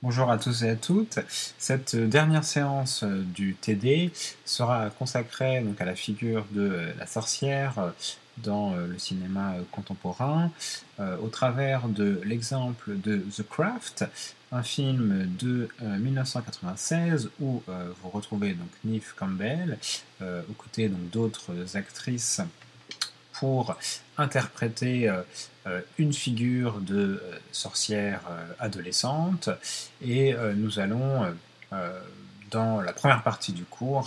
Bonjour à tous et à toutes. Cette dernière séance du TD sera consacrée donc à la figure de la sorcière dans le cinéma contemporain au travers de l'exemple de The Craft, un film de 1996 où vous retrouvez donc Neve Campbell aux côtés donc d'autres actrices pour interpréter une figure de sorcière adolescente. Et nous allons, dans la première partie du cours,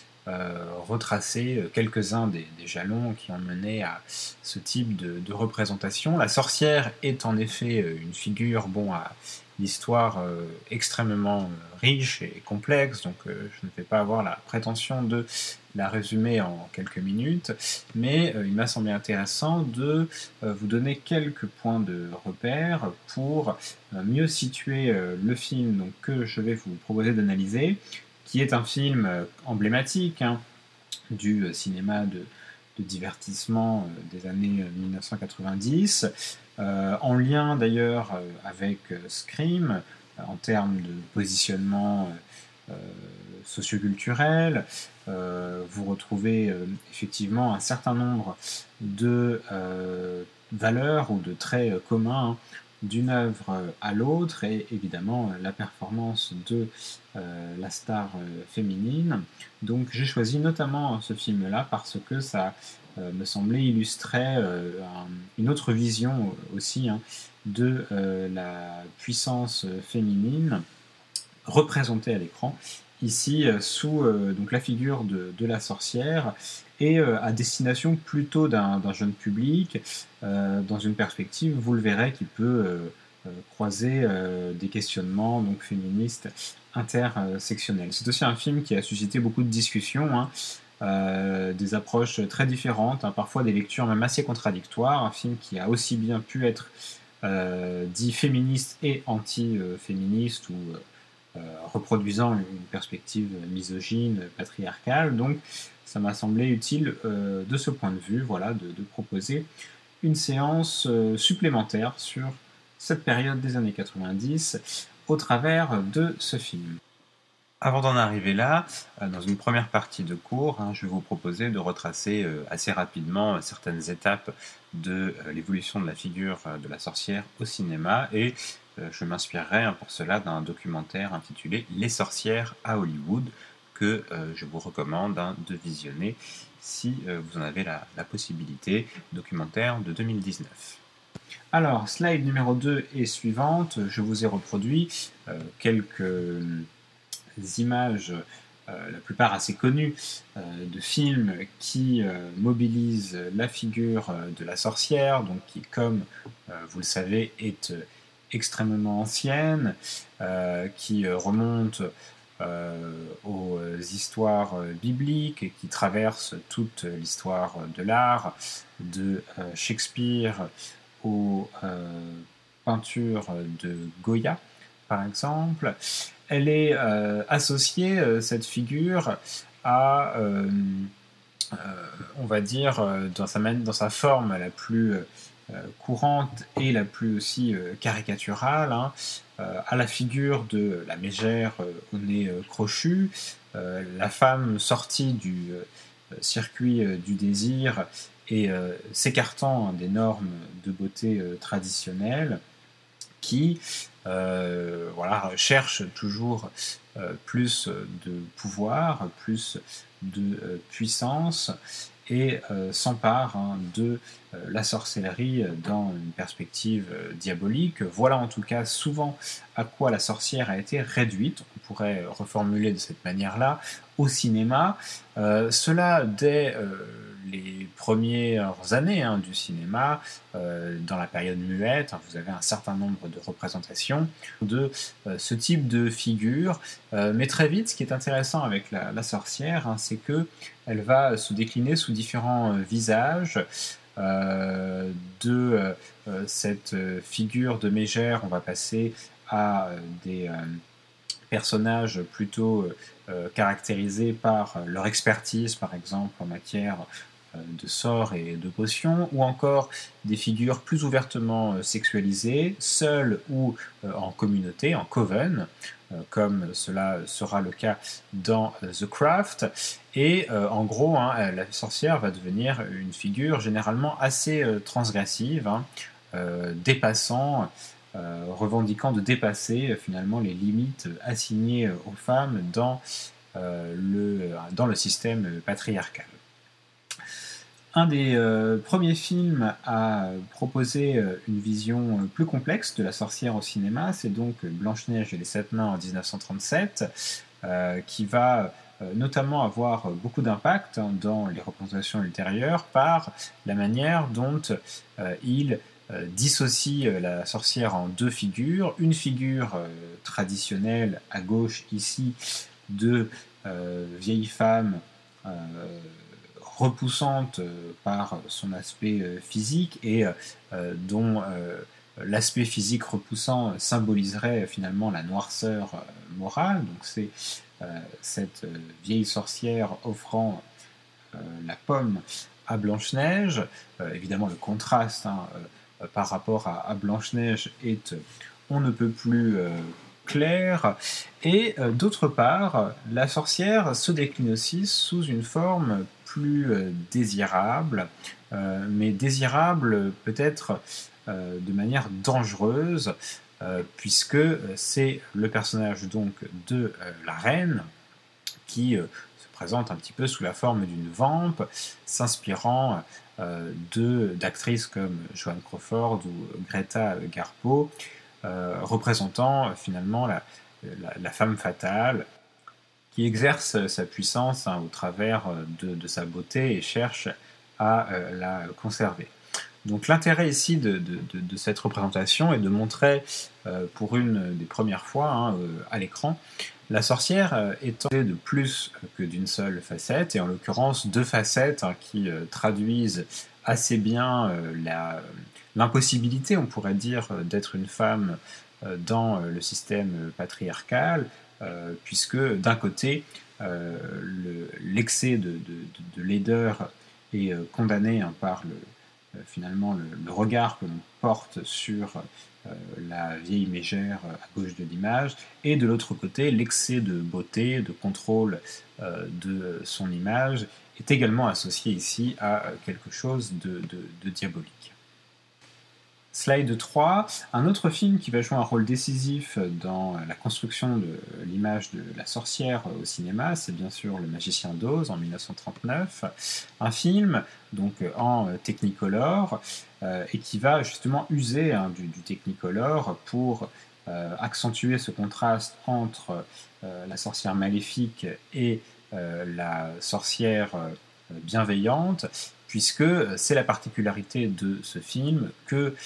retracer quelques-uns des jalons qui ont mené à ce type de représentation. La sorcière est en effet une figure à l'histoire extrêmement riche et complexe, donc je ne vais pas avoir la prétention de la résumer en quelques minutes, mais il m'a semblé intéressant de vous donner quelques points de repère pour mieux situer le film donc, que je vais vous proposer d'analyser, qui est un film emblématique du cinéma de divertissement des années 1990, en lien d'ailleurs avec Scream, en termes de positionnement socioculturel. Vous retrouvez effectivement un certain nombre de valeurs ou de traits communs d'une œuvre à l'autre, et évidemment la performance de la star féminine. Donc j'ai choisi notamment ce film-là parce que ça me semblait illustrer une autre vision aussi de la puissance féminine représentée à l'écran, ici sous donc la figure de la sorcière, et à destination plutôt d'un jeune public, dans une perspective, vous le verrez, qui peut croiser des questionnements donc, féministes intersectionnels. C'est aussi un film qui a suscité beaucoup de discussions, des approches très différentes, parfois des lectures même assez contradictoires, un film qui a aussi bien pu être dit féministe et anti-féministe, ou reproduisant une perspective misogyne, patriarcale. Donc ça m'a semblé utile de ce point de vue de proposer une séance supplémentaire sur cette période des années 90 au travers de ce film. Avant d'en arriver là, dans une première partie de cours, je vais vous proposer de retracer assez rapidement certaines étapes de l'évolution de la figure de la sorcière au cinéma, et je m'inspirerai pour cela d'un documentaire intitulé « Les sorcières à Hollywood » que je vous recommande de visionner si vous en avez la possibilité, documentaire de 2019. Alors, slide numéro 2 et suivante, je vous ai reproduit quelques images, la plupart assez connues, de films qui mobilisent la figure de la sorcière, donc qui, comme vous le savez, est extrêmement ancienne, qui remonte aux histoires bibliques et qui traverse toute l'histoire de l'art, de Shakespeare aux peintures de Goya, par exemple. Elle est associée, cette figure, à, on va dire, dans sa forme la plus courante et la plus aussi caricaturale, à la figure de la mégère au nez crochu, la femme sortie du circuit du désir et s'écartant des normes de beauté traditionnelles, qui cherche toujours plus de pouvoir, plus de puissance, et s'empare de la sorcellerie dans une perspective diabolique. Voilà en tout cas souvent à quoi la sorcière a été réduite, on pourrait reformuler de cette manière-là, au cinéma. Cela dès les premières années du cinéma, dans la période muette, vous avez un certain nombre de représentations de ce type de figure, mais très vite, ce qui est intéressant avec la sorcière, c'est que elle va se décliner sous différents visages. De cette figure de mégère, on va passer à des personnages plutôt caractérisés par leur expertise, par exemple en matière de sorts et de potions, ou encore des figures plus ouvertement sexualisées, seules ou en communauté, en coven, comme cela sera le cas dans The Craft. Et en gros, la sorcière va devenir une figure généralement assez transgressive, dépassant, revendiquant de dépasser finalement les limites assignées aux femmes dans le système patriarcal. Un des premiers films à proposer une vision plus complexe de la sorcière au cinéma, c'est donc Blanche-Neige et les Sept Nains en 1937, qui va notamment avoir beaucoup d'impact dans les représentations ultérieures par la manière dont il dissocie la sorcière en deux figures. Une figure traditionnelle à gauche ici de vieille femme repoussante par son aspect physique et dont l'aspect physique repoussant symboliserait finalement la noirceur morale. Donc c'est cette vieille sorcière offrant la pomme à Blanche-Neige. Évidemment, le contraste par rapport à Blanche-Neige est on ne peut plus clair. Et d'autre part, la sorcière se décline aussi sous une forme plus désirable, mais désirable peut-être de manière dangereuse, puisque c'est le personnage donc de la reine qui se présente un petit peu sous la forme d'une vampe, s'inspirant d'actrices comme Joan Crawford ou Greta Garbo, représentant finalement la femme fatale qui exerce sa puissance au travers de sa beauté et cherche à la conserver. Donc l'intérêt ici de cette représentation est de montrer pour une des premières fois à l'écran la sorcière étant de plus que d'une seule facette, et en l'occurrence deux facettes qui traduisent assez bien l'impossibilité, on pourrait dire, d'être une femme dans le système patriarcal, puisque d'un côté, l'excès de laideur est condamné par finalement le regard que l'on porte sur la vieille mégère à gauche de l'image, et de l'autre côté, l'excès de beauté, de contrôle de son image est également associé ici à quelque chose de diabolique. Slide 3, un autre film qui va jouer un rôle décisif dans la construction de l'image de la sorcière au cinéma, c'est bien sûr Le Magicien d'Oz en 1939, un film donc en Technicolor et qui va justement user du Technicolor pour accentuer ce contraste entre la sorcière maléfique et la sorcière bienveillante, puisque c'est la particularité de ce film que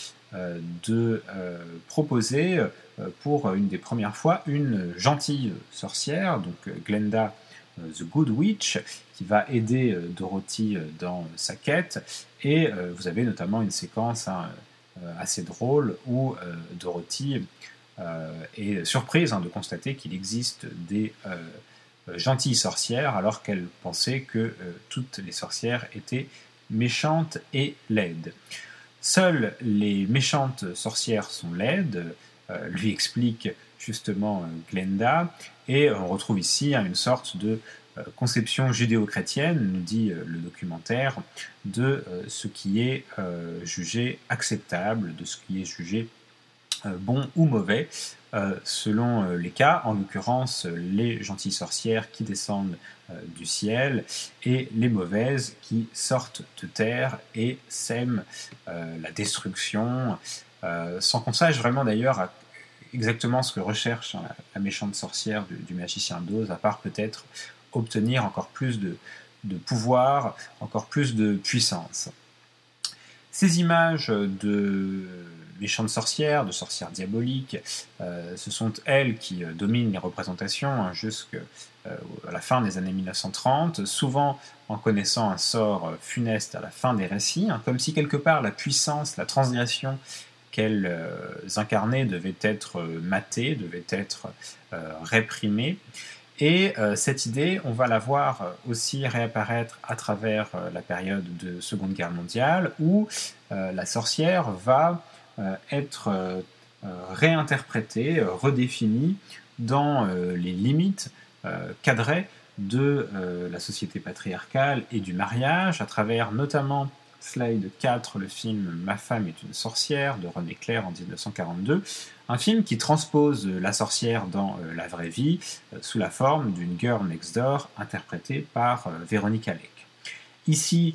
de proposer pour une des premières fois une gentille sorcière, donc Glenda the Good Witch, qui va aider Dorothy dans sa quête, et vous avez notamment une séquence assez drôle où Dorothy est surprise de constater qu'il existe des gentilles sorcières alors qu'elle pensait que toutes les sorcières étaient méchantes et laides. Seules les méchantes sorcières sont laides, lui explique justement Glenda, et on retrouve ici une sorte de conception judéo-chrétienne, nous dit le documentaire, de ce qui est jugé acceptable, de ce qui est jugé bon ou mauvais, selon les cas, en l'occurrence les gentilles sorcières qui descendent du ciel et les mauvaises qui sortent de terre et sèment la destruction, sans qu'on sache vraiment d'ailleurs exactement ce que recherche la méchante sorcière du Magicien d'Oz, à part peut-être obtenir encore plus de pouvoir, encore plus de puissance. Ces images de méchantes sorcières, de sorcières diaboliques, ce sont elles qui dominent les représentations jusqu'à la fin des années 1930, souvent en connaissant un sort funeste à la fin des récits, comme si quelque part la puissance, la transgression qu'elles incarnaient devait être matée, devait être réprimée. Et cette idée, on va la voir aussi réapparaître à travers la période de Seconde Guerre mondiale, où la sorcière va être réinterprétée, redéfinie dans les limites cadrées de la société patriarcale et du mariage, à travers notamment Slide 4, le film Ma femme est une sorcière de René Clair en 1942, un film qui transpose la sorcière dans la vraie vie sous la forme d'une girl next door interprétée par Véronique Alec. Ici,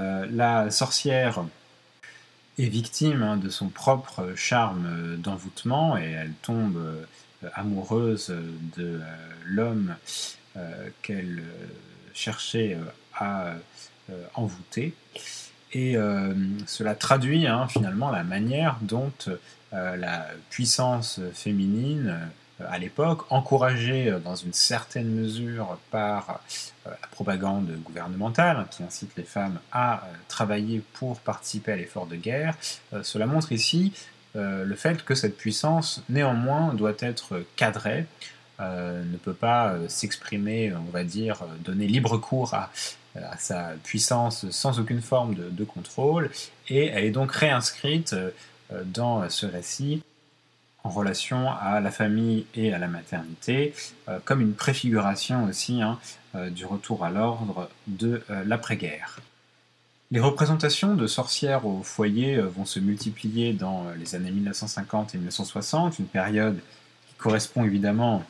la sorcière est victime de son propre charme d'envoûtement et elle tombe amoureuse de l'homme qu'elle cherchait à envoûter. Et cela traduit finalement la manière dont la puissance féminine à l'époque, encouragée dans une certaine mesure par la propagande gouvernementale qui incite les femmes à travailler pour participer à l'effort de guerre, cela montre ici le fait que cette puissance néanmoins doit être cadrée, ne peut pas s'exprimer, on va dire, donner libre cours à sa puissance sans aucune forme de contrôle, et elle est donc réinscrite dans ce récit en relation à la famille et à la maternité, comme une préfiguration aussi du retour à l'ordre de l'après-guerre. Les représentations de sorcières au foyer vont se multiplier dans les années 1950 et 1960, une période qui correspond évidemment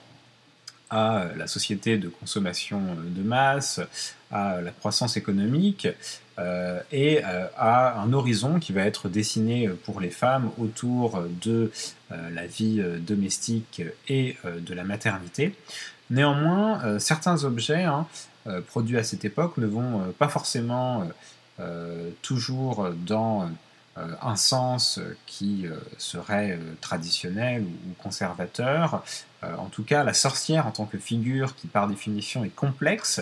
à la société de consommation de masse, à la croissance économique et à un horizon qui va être dessiné pour les femmes autour de la vie domestique et de la maternité. Néanmoins, certains objets produits à cette époque ne vont pas forcément toujours dans un sens qui serait traditionnel ou conservateur. En tout cas, la sorcière en tant que figure qui par définition est complexe,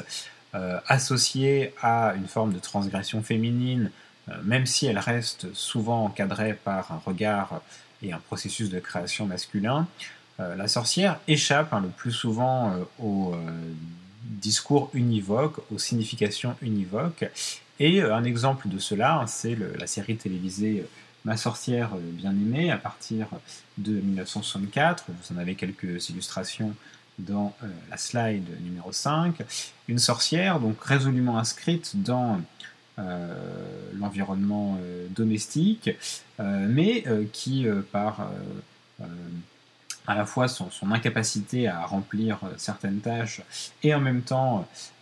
associée à une forme de transgression féminine, même si elle reste souvent encadrée par un regard et un processus de création masculin, la sorcière échappe le plus souvent aux discours univoques, aux significations univoques. Et un exemple de cela, c'est la série télévisée Ma sorcière bien-aimée, à partir de 1964. Vous en avez quelques illustrations dans la slide numéro 5. Une sorcière, donc résolument inscrite dans l'environnement domestique, mais qui, par à la fois son incapacité à remplir certaines tâches et en même temps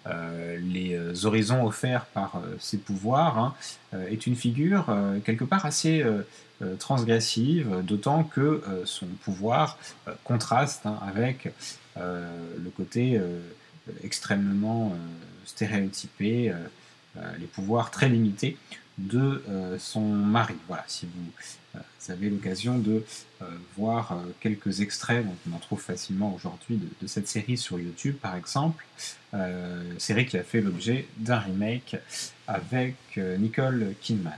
les horizons offerts par ses pouvoirs, est une figure quelque part assez transgressive, d'autant que son pouvoir contraste avec le côté extrêmement stéréotypé, les pouvoirs très limités de son mari. Voilà, si vous avez l'occasion de voir quelques extraits, donc on en trouve facilement aujourd'hui de cette série sur YouTube par exemple, série qui a fait l'objet d'un remake avec Nicole Kidman.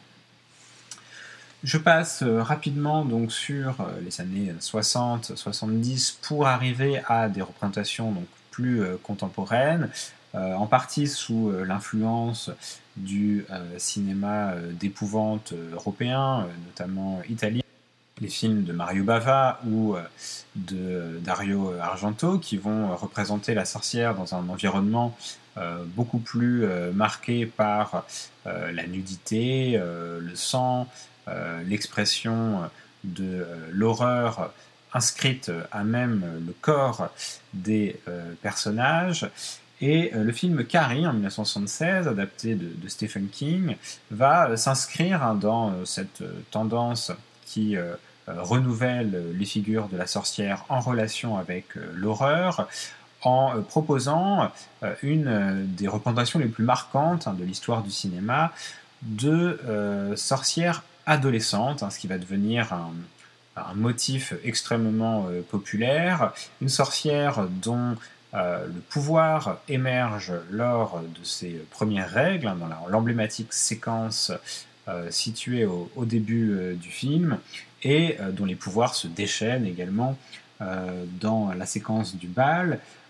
Je passe rapidement donc sur les années 60-70 pour arriver à des représentations donc plus contemporaines, en partie sous l'influence du cinéma d'épouvante européen, notamment italien, les films de Mario Bava ou de Dario Argento, qui vont représenter la sorcière dans un environnement beaucoup plus marqué par la nudité, le sang, l'expression de l'horreur inscrite à même le corps des personnages. Et le film Carrie, en 1976, adapté de Stephen King, va s'inscrire dans cette tendance qui renouvelle les figures de la sorcière en relation avec l'horreur, en proposant une des représentations les plus marquantes de l'histoire du cinéma de sorcières adolescentes, ce qui va devenir un motif extrêmement populaire, une sorcière dont le pouvoir émerge lors de ses premières règles, dans l'emblématique séquence située au début du film, et dont les pouvoirs se déchaînent également dans la séquence du bal,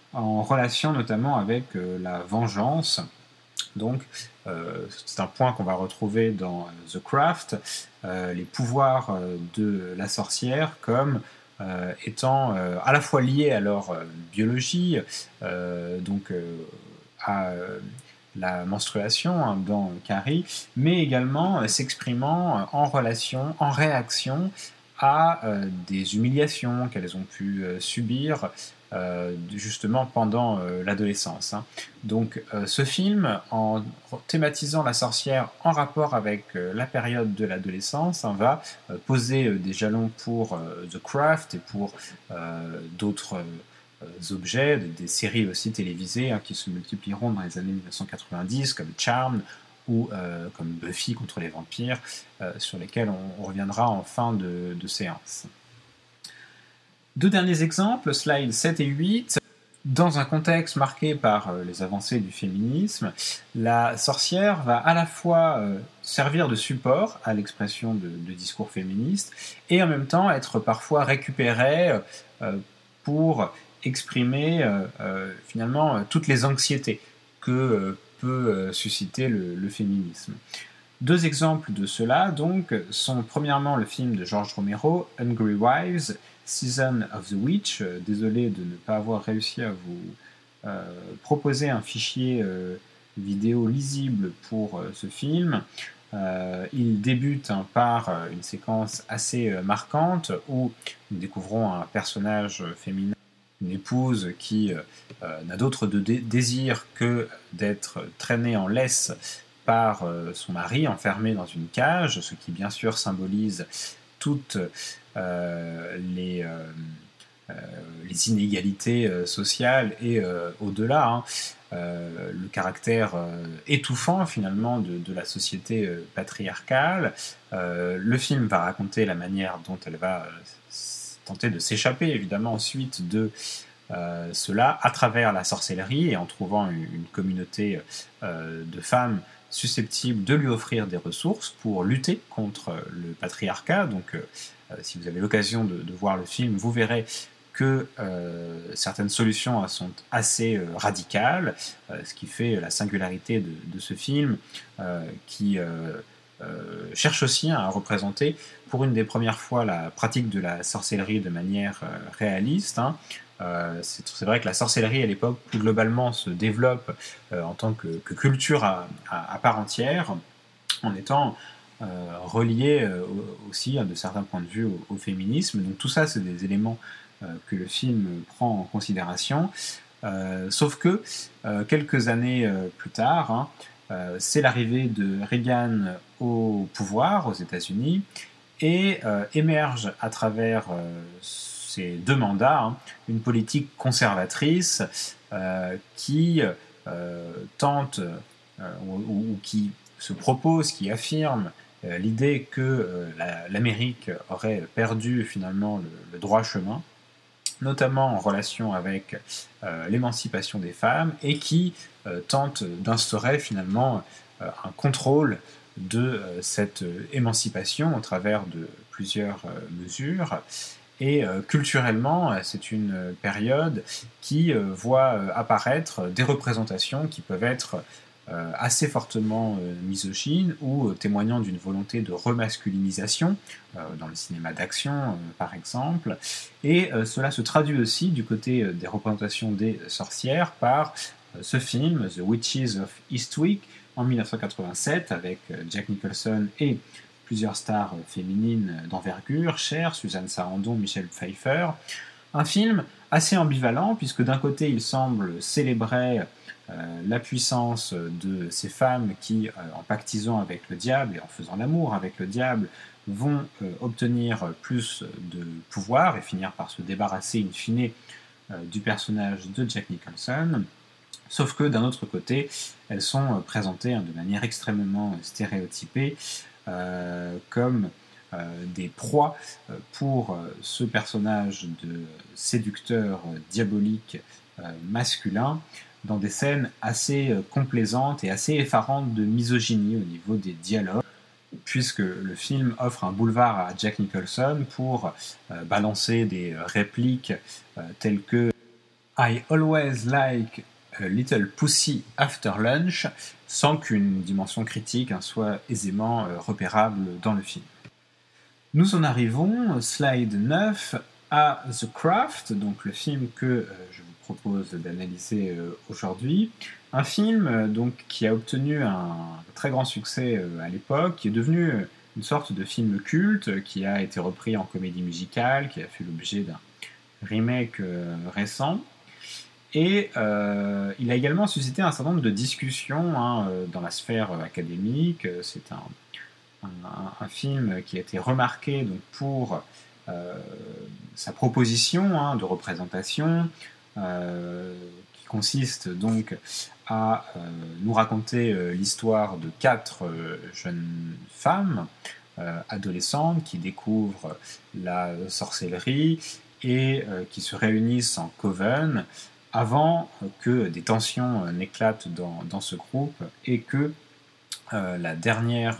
en relation notamment avec la vengeance. Donc, c'est un point qu'on va retrouver dans The Craft, les pouvoirs de la sorcière comme étant à la fois liés à leur biologie, donc à la menstruation dans Carrie, mais également s'exprimant en relation, en réaction à des humiliations qu'elles ont pu subir justement pendant l'adolescence. Donc ce film, en thématisant la sorcière en rapport avec la période de l'adolescence, va poser des jalons pour The Craft et pour d'autres objets, des séries aussi télévisées qui se multiplieront dans les années 1990, comme Charmed ou comme Buffy contre les vampires, sur lesquels on reviendra en fin de séance. Deux derniers exemples, slides 7 et 8. Dans un contexte marqué par les avancées du féminisme, la sorcière va à la fois servir de support à l'expression de discours féministes et en même temps être parfois récupérée pour exprimer finalement toutes les anxiétés que peut susciter le féminisme. Deux exemples de cela donc sont premièrement le film de George Romero, Hungry Wives, Season of the Witch. Désolé de ne pas avoir réussi à vous proposer un fichier vidéo lisible pour ce film. Il débute par une séquence assez marquante où nous découvrons un personnage féminin, une épouse qui n'a d'autre désir que d'être traînée en laisse par son mari, enfermé dans une cage, ce qui bien sûr symbolise toutes les inégalités sociales et au-delà, le caractère étouffant finalement de la société patriarcale. Le film va raconter la manière dont elle va tenter de s'échapper évidemment ensuite de cela à travers la sorcellerie et en trouvant une communauté de femmes susceptibles de lui offrir des ressources pour lutter contre le patriarcat. Donc si vous avez l'occasion de voir le film, vous verrez que certaines solutions sont assez radicales, ce qui fait la singularité de ce film, qui cherche aussi à représenter pour une des premières fois la pratique de la sorcellerie de manière réaliste. C'est vrai que la sorcellerie à l'époque, plus globalement, se développe en tant que culture à part entière, en étant reliée aussi, de certains points de vue, au féminisme. Donc tout ça, c'est des éléments que le film prend en considération. Sauf que, quelques années plus tard, c'est l'arrivée de Reagan au pouvoir aux États-Unis et émerge à travers ces deux mandats une politique conservatrice qui tente ou qui se propose, qui affirme l'idée que l'Amérique aurait perdu finalement le droit chemin, notamment en relation avec l'émancipation des femmes, et qui tente d'instaurer finalement un contrôle de cette émancipation au travers de plusieurs mesures. Et culturellement, c'est une période qui voit apparaître des représentations qui peuvent être assez fortement misogynes ou témoignant d'une volonté de remasculinisation dans le cinéma d'action par exemple, et cela se traduit aussi du côté des représentations des sorcières par ce film The Witches of Eastwick en 1987 avec Jack Nicholson et plusieurs stars féminines d'envergure, Cher, Suzanne Sarandon, Michelle Pfeiffer. Un film assez ambivalent puisque d'un côté il semble célébrer la puissance de ces femmes qui, en pactisant avec le diable et en faisant l'amour avec le diable, vont obtenir plus de pouvoir et finir par se débarrasser in fine du personnage de Jack Nicholson. Sauf que d'un autre côté, elles sont présentées de manière extrêmement stéréotypée comme des proies pour ce personnage de séducteur diabolique masculin, dans des scènes assez complaisantes et assez effarantes de misogynie au niveau des dialogues, puisque le film offre un boulevard à Jack Nicholson pour balancer des répliques telles que I always like a little pussy after lunch, sans qu'une dimension critique soit aisément repérable dans le film. Nous en arrivons, slide 9, à The Craft, donc le film que je vous propose d'analyser aujourd'hui. Un film donc, qui a obtenu un très grand succès à l'époque, qui est devenu une sorte de film culte, qui a été repris en comédie musicale, qui a fait l'objet d'un remake récent. Et il a également suscité un certain nombre de discussions dans la sphère académique. C'est un film qui a été remarqué donc, pour sa proposition de représentation, qui consiste donc à nous raconter l'histoire de 4 jeunes femmes adolescentes qui découvrent la sorcellerie et qui se réunissent en coven avant que des tensions n'éclatent dans ce groupe et que la dernière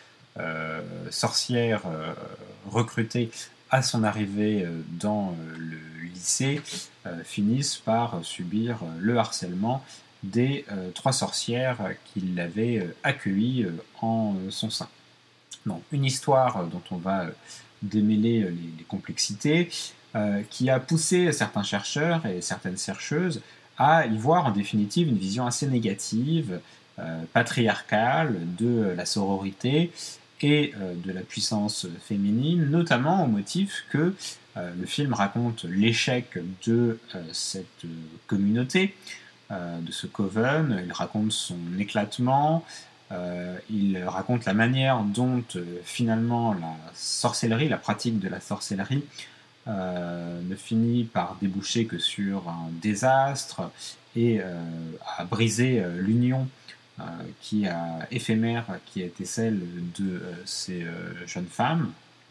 sorcière recrutée à son arrivée dans le lycée finisse par subir le harcèlement des 3 sorcières qui l'avaient accueillie en son sein. Donc, une histoire dont on va démêler les complexités, qui a poussé certains chercheurs et certaines chercheuses à y voir en définitive une vision assez négative, patriarcale de la sororité et de la puissance féminine, notamment au motif que le film raconte l'échec de cette communauté, de ce coven, il raconte son éclatement, il raconte la manière dont finalement la sorcellerie, la pratique de la sorcellerie, ne finit par déboucher que sur un désastre et à briser l'union éphémère qui a été celle de ces jeunes femmes.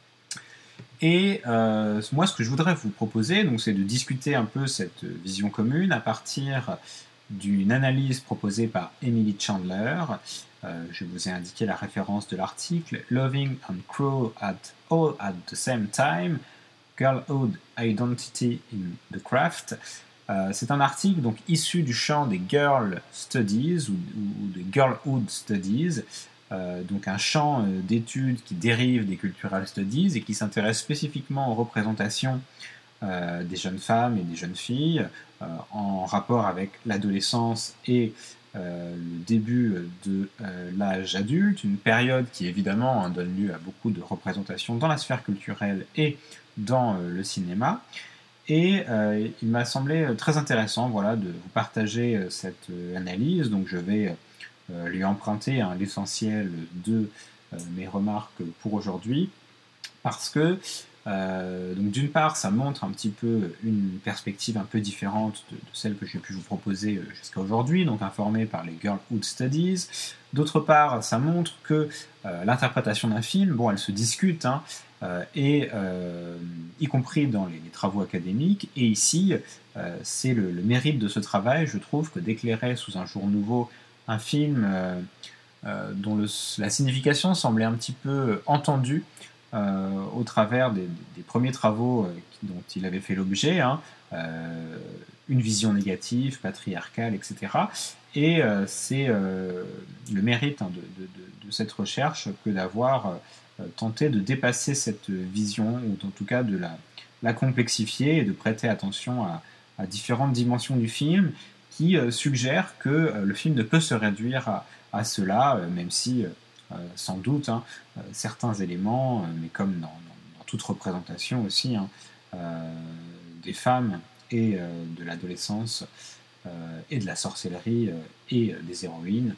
Et moi, ce que je voudrais vous proposer, donc, c'est de discuter un peu cette vision commune à partir d'une analyse proposée par Emily Chandler. Je vous ai indiqué la référence de l'article « Loving and Cruel all at the same time, Girlhood Identity in the Craft ». C'est un article donc, issu du champ des Girl Studies ou des Girlhood Studies, donc un champ d'études qui dérive des Cultural Studies et qui s'intéresse spécifiquement aux représentations des jeunes femmes et des jeunes filles en rapport avec l'adolescence et le début de l'âge adulte, une période qui évidemment donne lieu à beaucoup de représentations dans la sphère culturelle et dans le cinéma. Et il m'a semblé très intéressant de vous partager cette analyse, donc je vais lui emprunter l'essentiel de mes remarques pour aujourd'hui, parce que donc d'une part ça montre un petit peu une perspective un peu différente de celle que j'ai pu vous proposer jusqu'à aujourd'hui, donc informée par les Girlhood Studies. D'autre part ça montre que l'interprétation d'un film, elle se discute, et y compris dans les travaux académiques, et ici c'est le mérite de ce travail, je trouve, que d'éclairer sous un jour nouveau un film dont la signification semblait un petit peu entendue au travers des premiers travaux dont il avait fait l'objet, une vision négative, patriarcale, etc. Et c'est le mérite de cette recherche que d'avoir tenté de dépasser cette vision, ou en tout cas de la complexifier et de prêter attention à différentes dimensions du film qui suggèrent que le film ne peut se réduire à cela, même si sans doute certains éléments, mais comme dans toute représentation aussi, des femmes et de l'adolescence et de la sorcellerie et des héroïnes,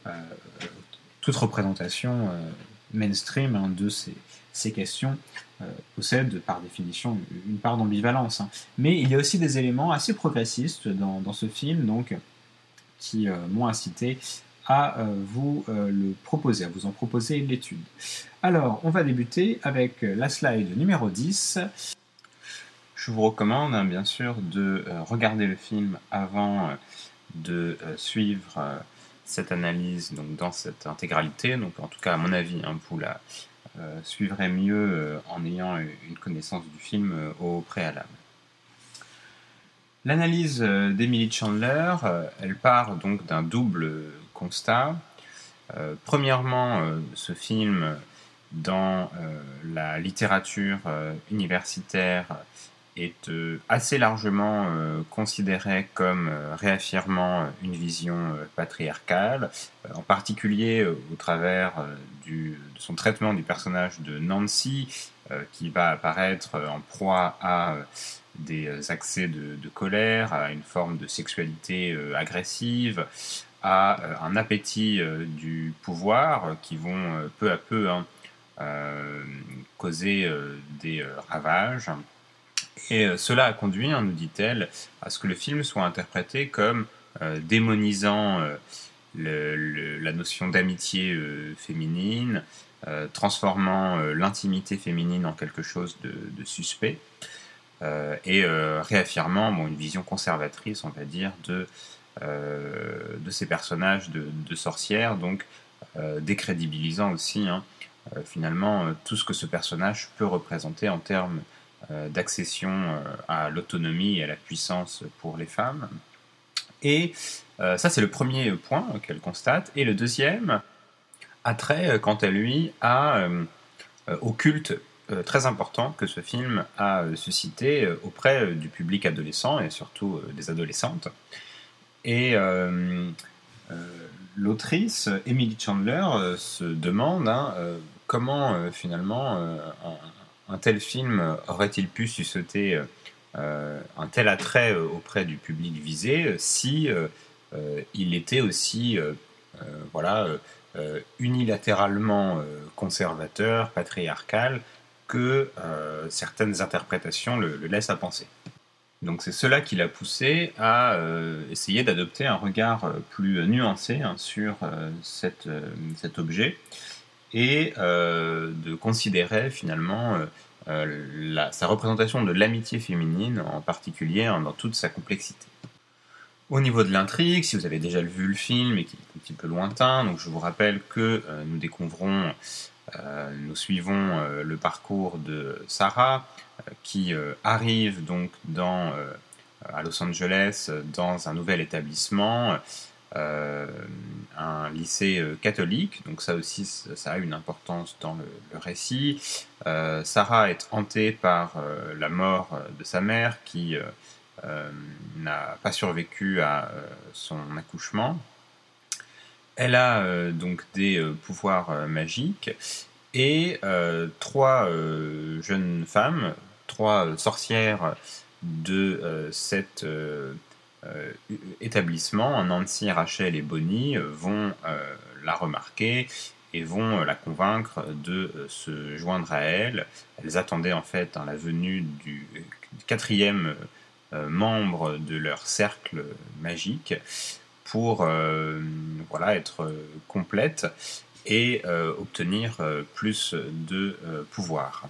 toute représentation mainstream de ces questions possède par définition une part d'ambivalence. Mais il y a aussi des éléments assez progressistes dans ce film, donc, qui m'ont incité à vous le proposer, à vous en proposer l'étude. Alors, on va débuter avec la slide numéro 10. Je vous recommande, bien sûr, de regarder le film avant de suivre cette analyse donc, dans cette intégralité. Donc, en tout cas, à mon avis, vous la suivrez mieux en ayant une connaissance du film au préalable. L'analyse d'Emily Chandler, elle part donc d'un double constat. Premièrement, ce film, dans la littérature universitaire, est assez largement considéré comme réaffirmant une vision patriarcale, en particulier au travers de son traitement du personnage de Nancy, qui va apparaître en proie à des accès de colère, à une forme de sexualité agressive, à un appétit du pouvoir qui vont peu à peu causer des ravages. Et cela a conduit, nous dit-elle, à ce que le film soit interprété comme démonisant la notion d'amitié féminine, transformant l'intimité féminine en quelque chose de suspect, et réaffirmant une vision conservatrice, on va dire, de ces personnages de sorcières, donc décrédibilisant aussi finalement tout ce que ce personnage peut représenter en termes d'accession à l'autonomie et à la puissance pour les femmes. Et ça, c'est le premier point qu'elle constate. Et le deuxième a trait, quant à lui, au culte très important que ce film a suscité auprès du public adolescent et surtout des adolescentes. Et l'autrice, Emily Chandler, se demande comment finalement un tel film aurait-il pu susciter un tel attrait auprès du public visé si il était aussi unilatéralement conservateur, patriarcal, que certaines interprétations le laissent à penser. Donc c'est cela qui l'a poussé à essayer d'adopter un regard plus nuancé sur cet objet et de considérer finalement sa représentation de l'amitié féminine en particulier dans toute sa complexité. Au niveau de l'intrigue, si vous avez déjà vu le film et qu'il est un petit peu lointain, donc je vous rappelle que nous suivons le parcours de Sarah qui arrive donc à Los Angeles dans un nouvel établissement, un lycée catholique, donc ça aussi ça a une importance dans le récit. Sarah est hantée par la mort de sa mère qui n'a pas survécu à son accouchement. Elle a donc des pouvoirs magiques et trois jeunes femmes, trois sorcières de cet établissement, Nancy, Rachel et Bonnie, vont la remarquer et vont la convaincre de se joindre à elle. Elles attendaient en fait la venue du quatrième membre de leur cercle magique pour être complète et obtenir plus de pouvoir.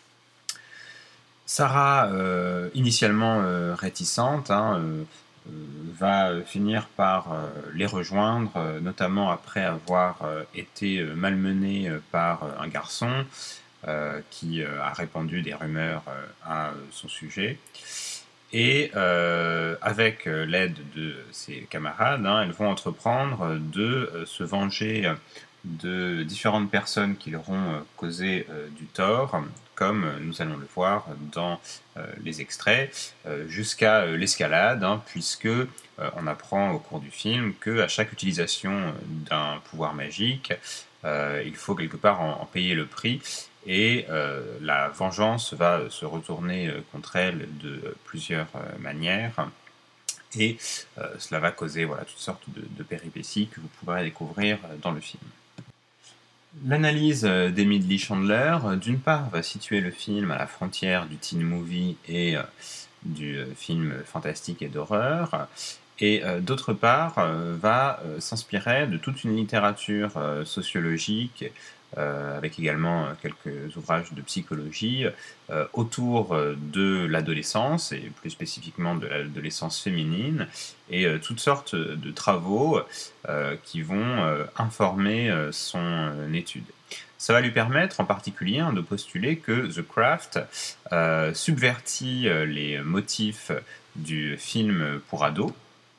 Sarah, initialement réticente, va finir par les rejoindre, notamment après avoir été malmenée par un garçon qui a répandu des rumeurs à son sujet. Et avec l'aide de ses camarades, elles vont entreprendre de se venger de différentes personnes qui leur ont causé du tort, comme nous allons le voir dans les extraits, jusqu'à l'escalade, puisque on apprend au cours du film qu'à chaque utilisation d'un pouvoir magique, il faut quelque part en payer le prix, et la vengeance va se retourner contre elle de plusieurs manières, et cela va causer toutes sortes de péripéties que vous pourrez découvrir dans le film. L'analyse d'Emily Chandler, d'une part, va situer le film à la frontière du teen movie et du film fantastique et d'horreur, et d'autre part, va s'inspirer de toute une littérature sociologique, avec également quelques ouvrages de psychologie, autour de l'adolescence, et plus spécifiquement de l'adolescence féminine, et toutes sortes de travaux qui vont informer son étude. Ça va lui permettre en particulier de postuler que The Craft subvertit les motifs du film pour ados,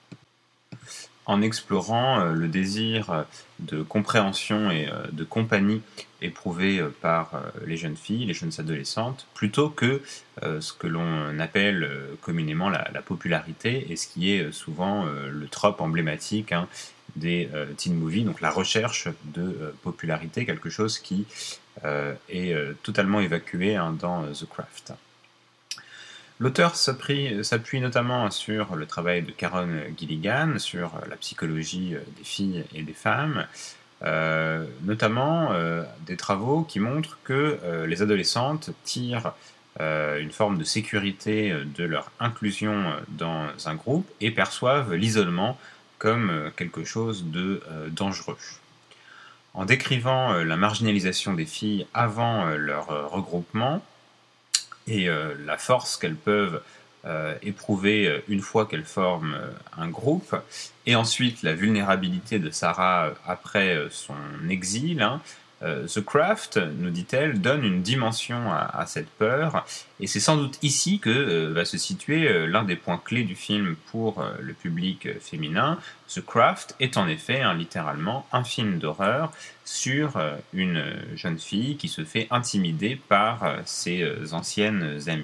en explorant le désir de compréhension et de compagnie éprouvé par les jeunes filles, les jeunes adolescentes, plutôt que ce que l'on appelle communément la popularité, et ce qui est souvent le trope emblématique des teen movies, donc la recherche de popularité, quelque chose qui est totalement évacué dans The Craft. L'auteur s'appuie notamment sur le travail de Karen Gilligan, sur la psychologie des filles et des femmes, notamment des travaux qui montrent que les adolescentes tirent une forme de sécurité de leur inclusion dans un groupe et perçoivent l'isolement comme quelque chose de dangereux. En décrivant la marginalisation des filles avant leur regroupement, et la force qu'elles peuvent éprouver une fois qu'elles forment un groupe, et ensuite la vulnérabilité de Sarah après son exil, The Craft, nous dit-elle, donne une dimension à cette peur, et c'est sans doute ici que va se situer l'un des points clés du film pour le public féminin. The Craft est en effet littéralement un film d'horreur sur une jeune fille qui se fait intimider par ses anciennes amies.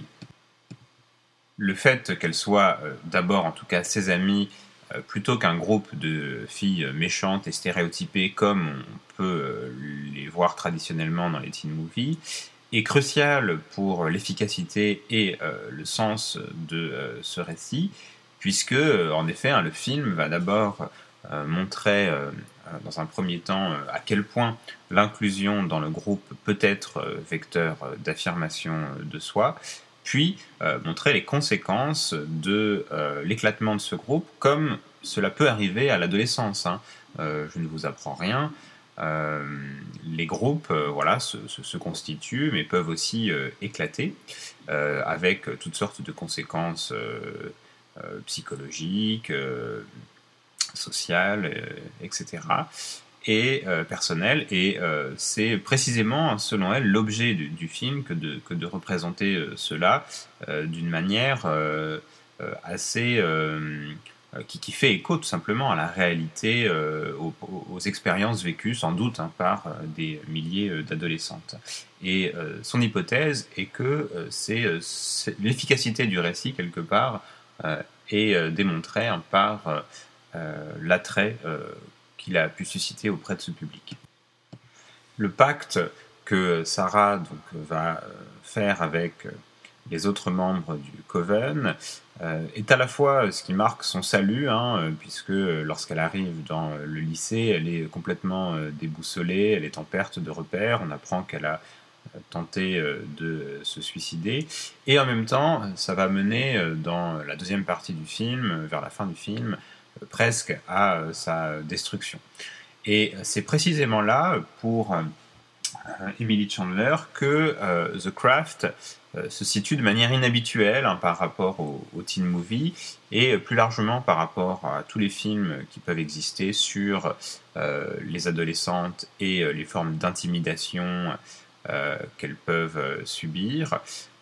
Le fait qu'elle soit d'abord, en tout cas, ses amies, plutôt qu'un groupe de filles méchantes et stéréotypées comme on peut les voir traditionnellement dans les teen movies, est crucial pour l'efficacité et le sens de ce récit, puisque, en effet, le film va d'abord montrer dans un premier temps à quel point l'inclusion dans le groupe peut être vecteur d'affirmation de soi, puis montrer les conséquences de l'éclatement de ce groupe, comme cela peut arriver à l'adolescence. Je ne vous apprends rien. Les groupes se constituent, mais peuvent aussi éclater, avec toutes sortes de conséquences psychologiques, sociales, etc. et personnelles. Et c'est précisément, selon elle, l'objet du film que de représenter cela d'une manière assez... qui fait écho tout simplement à la réalité, aux expériences vécues sans doute par des milliers d'adolescentes. Et son hypothèse est que l'efficacité du récit, quelque part, est démontrée par l'attrait qu'il a pu susciter auprès de ce public. Le pacte que Sarah va faire avec les autres membres du Coven est à la fois ce qui marque son salut, puisque lorsqu'elle arrive dans le lycée, elle est complètement déboussolée, elle est en perte de repères, on apprend qu'elle a tenté de se suicider, et en même temps, ça va mener dans la deuxième partie du film, vers la fin du film, presque à sa destruction. Et c'est précisément là, pour Emily Chandler, que The Craft se situe de manière inhabituelle par rapport au teen movie, et plus largement par rapport à tous les films qui peuvent exister sur les adolescentes et les formes d'intimidation qu'elles peuvent subir.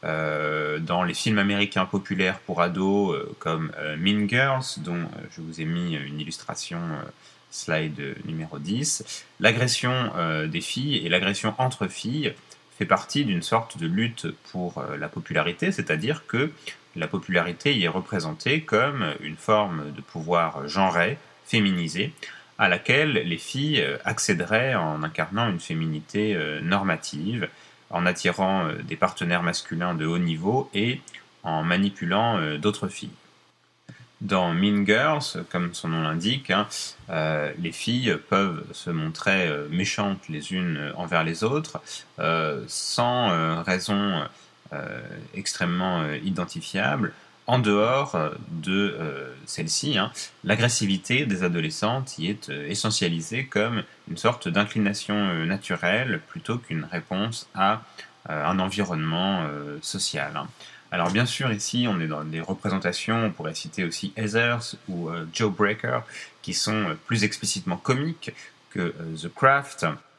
Dans les films américains populaires pour ados comme Mean Girls, dont je vous ai mis une illustration slide numéro 10, l'agression des filles et l'agression entre filles fait partie d'une sorte de lutte pour la popularité, c'est-à-dire que la popularité y est représentée comme une forme de pouvoir genré, féminisé, à laquelle les filles accéderaient en incarnant une féminité normative, en attirant des partenaires masculins de haut niveau et en manipulant d'autres filles. Dans Mean Girls, comme son nom l'indique, les filles peuvent se montrer méchantes les unes envers les autres, sans raison extrêmement identifiable. En dehors de celle-ci, l'agressivité des adolescentes y est essentialisée comme une sorte d'inclination naturelle plutôt qu'une réponse à un environnement social. Alors bien sûr, ici, on est dans des représentations, on pourrait citer aussi Heathers ou Joe Breaker, qui sont plus explicitement comiques que The Craft.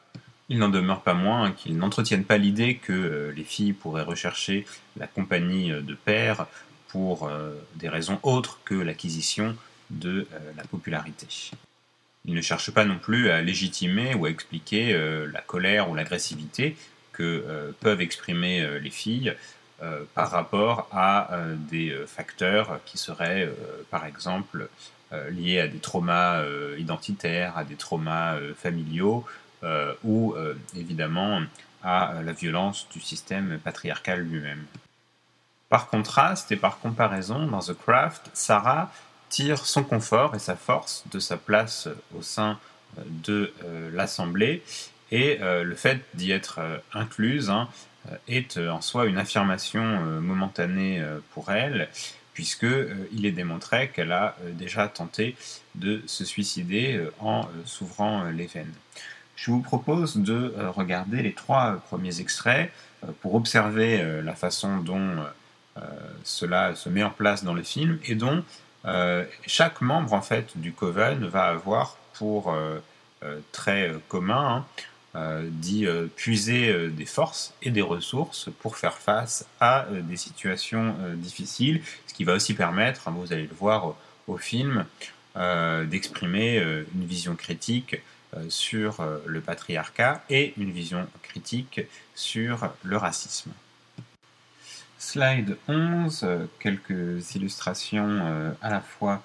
Il n'en demeure pas moins qu'ils n'entretiennent pas l'idée que les filles pourraient rechercher la compagnie de pairs pour des raisons autres que l'acquisition de la popularité. Ils ne cherchent pas non plus à légitimer ou à expliquer la colère ou l'agressivité que peuvent exprimer les filles par rapport à des facteurs qui seraient, par exemple, liés à des traumas identitaires, à des traumas familiaux, ou évidemment à la violence du système patriarcal lui-même. Par contraste et par comparaison, dans The Craft, Sarah tire son confort et sa force de sa place au sein de l'Assemblée, et le fait d'y être incluse est en soi une affirmation momentanée pour elle, puisqu'il est démontré qu'elle a déjà tenté de se suicider en s'ouvrant les veines. Je vous propose de regarder les 3 premiers extraits pour observer la façon dont cela se met en place dans le film et dont chaque membre en fait du Coven va avoir pour trait commun d'y puiser des forces et des ressources pour faire face à des situations difficiles, ce qui va aussi permettre, vous allez le voir au film, d'exprimer une vision critique sur le patriarcat et une vision critique sur le racisme. Slide 11, quelques illustrations à la fois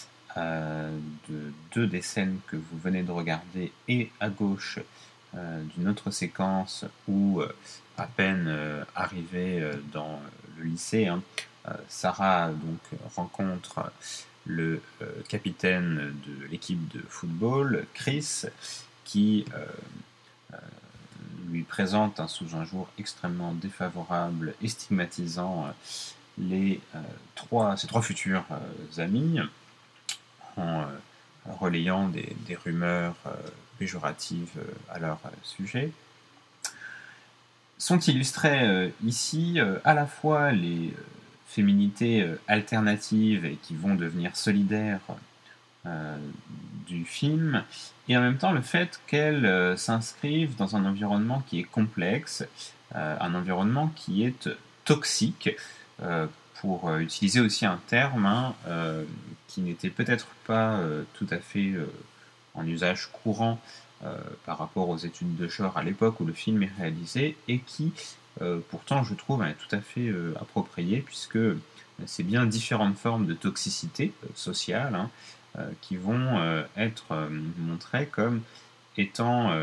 de 2 des scènes que vous venez de regarder et à gauche d'une autre séquence où, à peine arrivée dans le lycée, Sarah donc rencontre le capitaine de l'équipe de football, Chris, qui lui présente sous un jour extrêmement défavorable et stigmatisant ses 3 futurs amis, en relayant des rumeurs péjoratives à leur sujet. Sont illustrées ici à la fois les féminités alternatives et qui vont devenir solidaires du film, et en même temps le fait qu'elles s'inscrivent dans un environnement qui est complexe, un environnement qui est toxique, pour utiliser aussi un terme qui n'était peut-être pas tout à fait en usage courant par rapport aux études de genre à l'époque où le film est réalisé, et qui pourtant je trouve est tout à fait approprié, puisque c'est bien différentes formes de toxicité sociale qui vont être montrées comme étant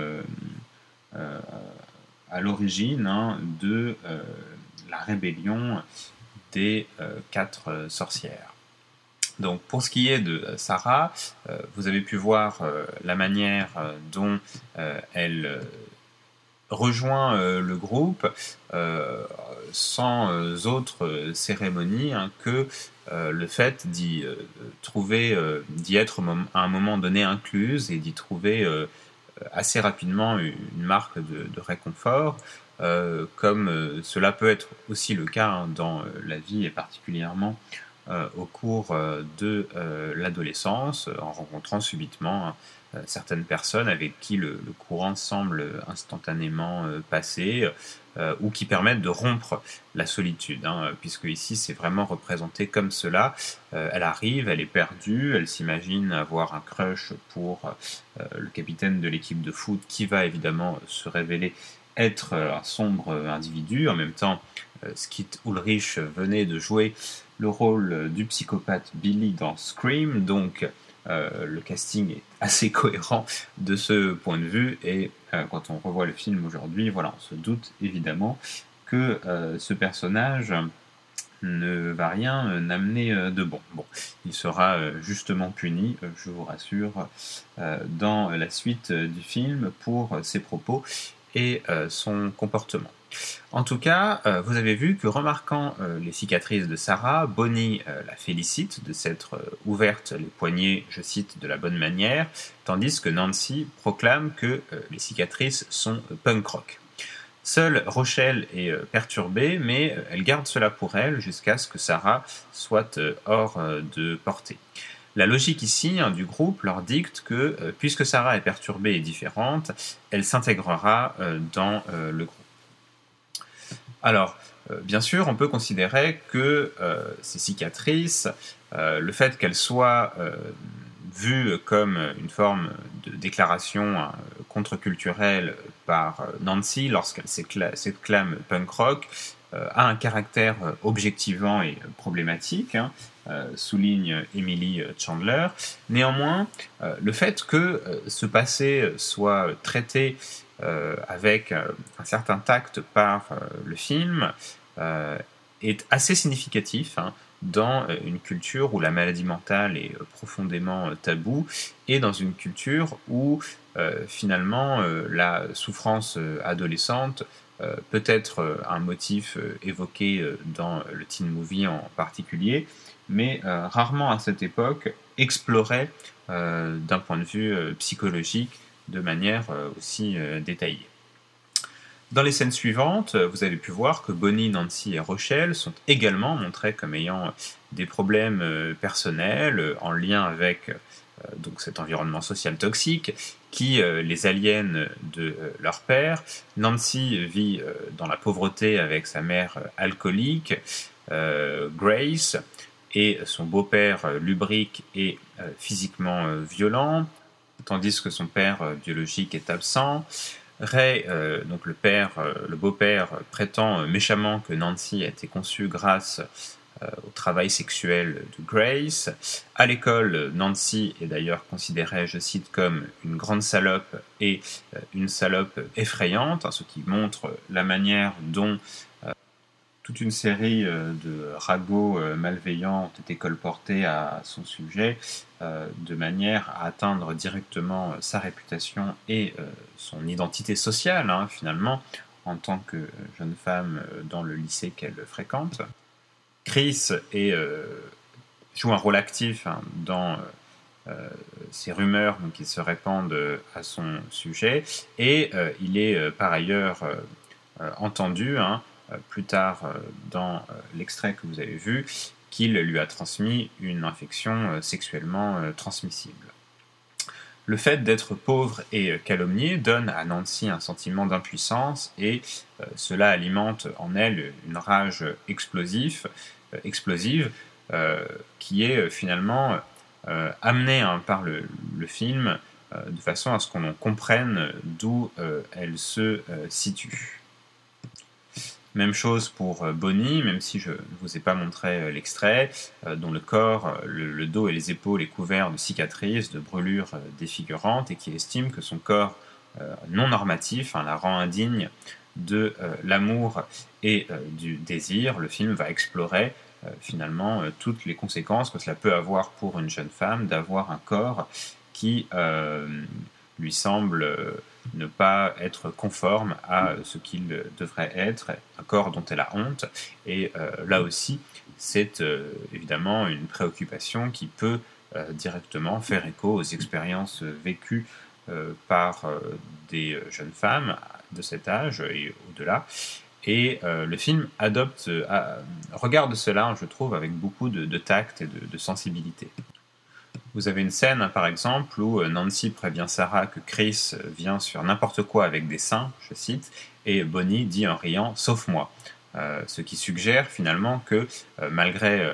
à l'origine de la rébellion des 4 sorcières. Donc pour ce qui est de Sarah, vous avez pu voir la manière dont elle rejoint le groupe sans autre cérémonie que le fait d'y être à un moment donné incluse et d'y trouver assez rapidement une marque de réconfort, comme cela peut être aussi le cas dans la vie, et particulièrement au cours de l'adolescence, en rencontrant subitement certaines personnes avec qui le courant semble instantanément passer, ou qui permettent de rompre la solitude, puisque ici c'est vraiment représenté comme cela. Elle arrive, elle est perdue, elle s'imagine avoir un crush pour le capitaine de l'équipe de foot, qui va évidemment se révéler être un sombre individu. En même temps, Skeet Ulrich venait de jouer le rôle du psychopathe Billy dans Scream, donc le casting est assez cohérent de ce point de vue, et quand on revoit le film aujourd'hui, voilà, on se doute évidemment que ce personnage ne va rien n'amener de bon. Bon, il sera justement puni, je vous rassure, dans la suite du film pour ses propos et son comportement. En tout cas, vous avez vu que, remarquant les cicatrices de Sarah, Bonnie la félicite de s'être ouverte les poignets, je cite, de la bonne manière, tandis que Nancy proclame que les cicatrices sont punk rock. Seule Rochelle est perturbée, mais elle garde cela pour elle jusqu'à ce que Sarah soit hors de portée. La logique ici du groupe leur dicte que, puisque Sarah est perturbée et différente, elle s'intégrera dans le groupe. Alors, bien sûr, on peut considérer que ces cicatrices, le fait qu'elles soient vues comme une forme de déclaration contre-culturelle par Nancy lorsqu'elle s'exclame punk rock, a un caractère objectivant et problématique, souligne Emily Chandler. Néanmoins, le fait que ce passé soit traité avec un certain tact par le film est assez significatif dans une culture où la maladie mentale est profondément taboue et dans une culture où finalement la souffrance adolescente peut être un motif évoqué dans le teen movie en particulier, mais rarement à cette époque exploré d'un point de vue psychologique de manière aussi détaillée. Dans les scènes suivantes, vous avez pu voir que Bonnie, Nancy et Rochelle sont également montrés comme ayant des problèmes personnels en lien avec donc cet environnement social toxique qui les aliène de leur père. Nancy vit dans la pauvreté avec sa mère alcoolique, Grace, et son beau-père lubrique et physiquement violent, tandis que son père biologique est absent. Ray, donc le beau-père, prétend méchamment que Nancy a été conçue grâce au travail sexuel de Grace. À l'école, Nancy est d'ailleurs considérée, je cite, comme une grande salope et une salope effrayante, ce qui montre la manière dont toute une série de ragots malveillants ont été colportés à son sujet de manière à atteindre directement sa réputation et son identité sociale, finalement, en tant que jeune femme dans le lycée qu'elle fréquente. Chris joue un rôle actif dans ces rumeurs qui se répandent à son sujet, et il est par ailleurs entendu plus tard dans l'extrait que vous avez vu, qu'il lui a transmis une infection sexuellement transmissible. Le fait d'être pauvre et calomnié donne à Nancy un sentiment d'impuissance et cela alimente en elle une rage explosive qui est finalement amenée par le film de façon à ce qu'on comprenne d'où elle se situe. Même chose pour Bonnie, même si je ne vous ai pas montré l'extrait, dont le corps, le dos et les épaules est couvert de cicatrices, de brûlures défigurantes, et qui estime que son corps non normatif la rend indigne de l'amour et du désir. Le film va explorer finalement toutes les conséquences que cela peut avoir pour une jeune femme d'avoir un corps qui lui semble ne pas être conforme à ce qu'il devrait être, un corps dont elle a honte. Et là aussi, c'est évidemment une préoccupation qui peut directement faire écho aux expériences vécues par des jeunes femmes de cet âge et au-delà. Et le film regarde cela, je trouve, avec beaucoup de tact et de sensibilité. Vous avez une scène, par exemple, où Nancy prévient Sarah que Chris vient sur n'importe quoi avec des seins, je cite, et Bonnie dit en riant « sauf moi ». Ce qui suggère finalement que malgré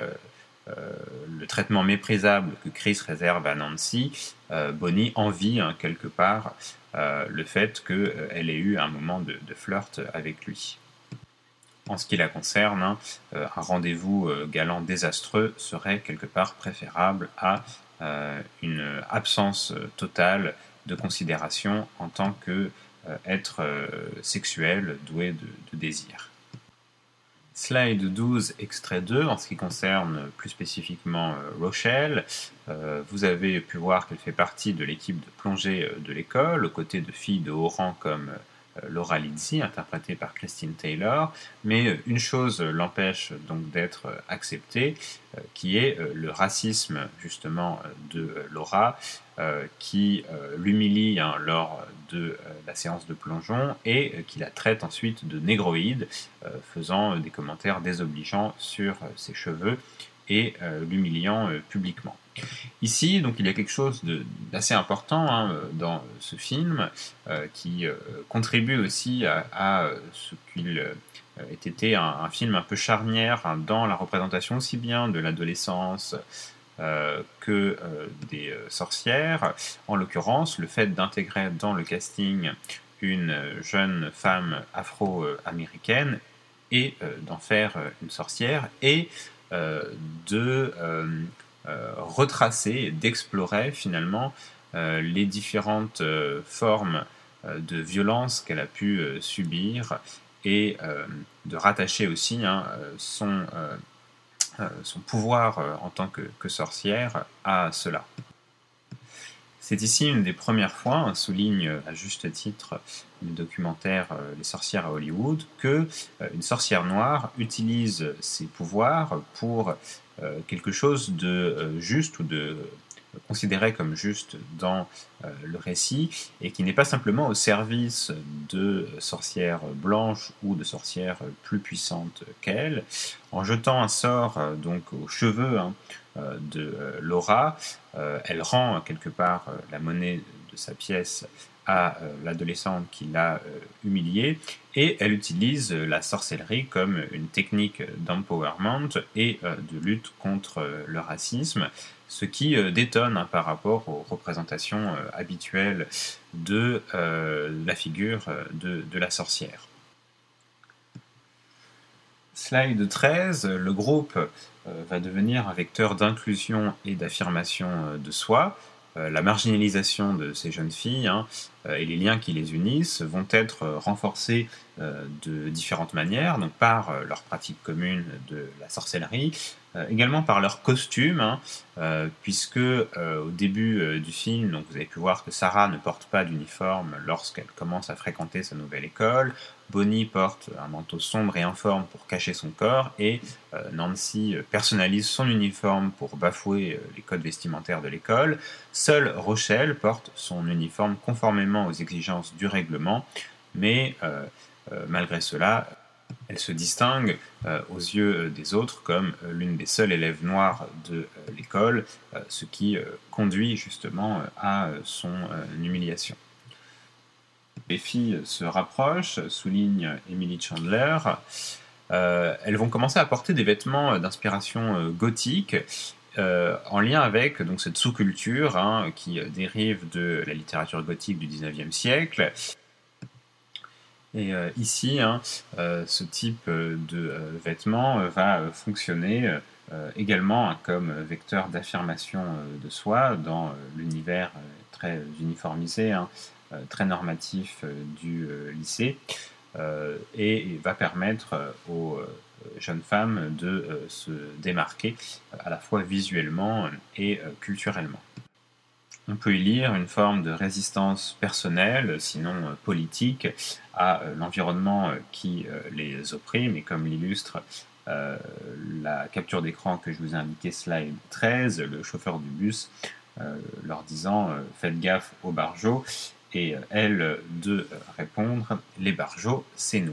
le traitement méprisable que Chris réserve à Nancy, Bonnie envie quelque part le fait qu'elle ait eu un moment de flirt avec lui. En ce qui la concerne, un rendez-vous galant désastreux serait quelque part préférable à une absence totale de considération en tant qu'être sexuel doué de désir. Slide 12, extrait 2, en ce qui concerne plus spécifiquement Rochelle, vous avez pu voir qu'elle fait partie de l'équipe de plongée de l'école, aux côtés de filles de haut rang comme Laura Linsey, interprétée par Christine Taylor, mais une chose l'empêche donc d'être acceptée, qui est le racisme justement de Laura, qui l'humilie lors de la séance de plongeon et qui la traite ensuite de négroïde, faisant des commentaires désobligeants sur ses cheveux et l'humiliant publiquement. Ici, donc, il y a quelque chose d'assez important dans ce film qui contribue aussi à ce qu'il ait été un film un peu charnière dans la représentation aussi bien de l'adolescence que des sorcières. En l'occurrence, le fait d'intégrer dans le casting une jeune femme afro-américaine et d'en faire une sorcière et de retracer, d'explorer finalement les différentes formes de violence qu'elle a pu subir et de rattacher aussi son pouvoir en tant que sorcière à cela. C'est ici une des premières fois, souligne à juste titre le documentaire Les sorcières à Hollywood, que une sorcière noire utilise ses pouvoirs pour quelque chose de juste ou de considéré comme juste dans le récit et qui n'est pas simplement au service de sorcières blanches ou de sorcières plus puissantes qu'elle. En jetant un sort donc aux cheveux de Laura, elle rend quelque part la monnaie de sa pièce à l'adolescente qui l'a humiliée et elle utilise la sorcellerie comme une technique d'empowerment et de lutte contre le racisme, ce qui détonne par rapport aux représentations habituelles de la figure de la sorcière. Slide 13, le groupe va devenir un vecteur d'inclusion et d'affirmation de soi. La marginalisation de ces jeunes filles et les liens qui les unissent vont être renforcés de différentes manières, donc par leur pratique commune de la sorcellerie, également par leur costume, puisque au début du film, donc vous avez pu voir que Sarah ne porte pas d'uniforme lorsqu'elle commence à fréquenter sa nouvelle école, Bonnie porte un manteau sombre et informe pour cacher son corps, et Nancy personnalise son uniforme pour bafouer les codes vestimentaires de l'école. Seule Rochelle porte son uniforme conformément aux exigences du règlement, mais malgré cela, elle se distingue aux yeux des autres comme l'une des seules élèves noires de l'école, ce qui conduit justement à son humiliation. Les filles se rapprochent, souligne Emily Chandler. Elles vont commencer à porter des vêtements d'inspiration gothique, en lien avec donc, cette sous-culture qui dérive de la littérature gothique du XIXe siècle. Et ici, ce type de vêtements va fonctionner également comme vecteur d'affirmation de soi dans l'univers très uniformisé, très normatif du lycée, et va permettre aux jeunes femmes de se démarquer à la fois visuellement et culturellement. On peut y lire une forme de résistance personnelle, sinon politique, à l'environnement qui les opprime, et comme l'illustre la capture d'écran que je vous ai indiquée, slide 13, le chauffeur du bus leur disant « Faites gaffe aux barjots », et elle de répondre « Les barjots, c'est nous ».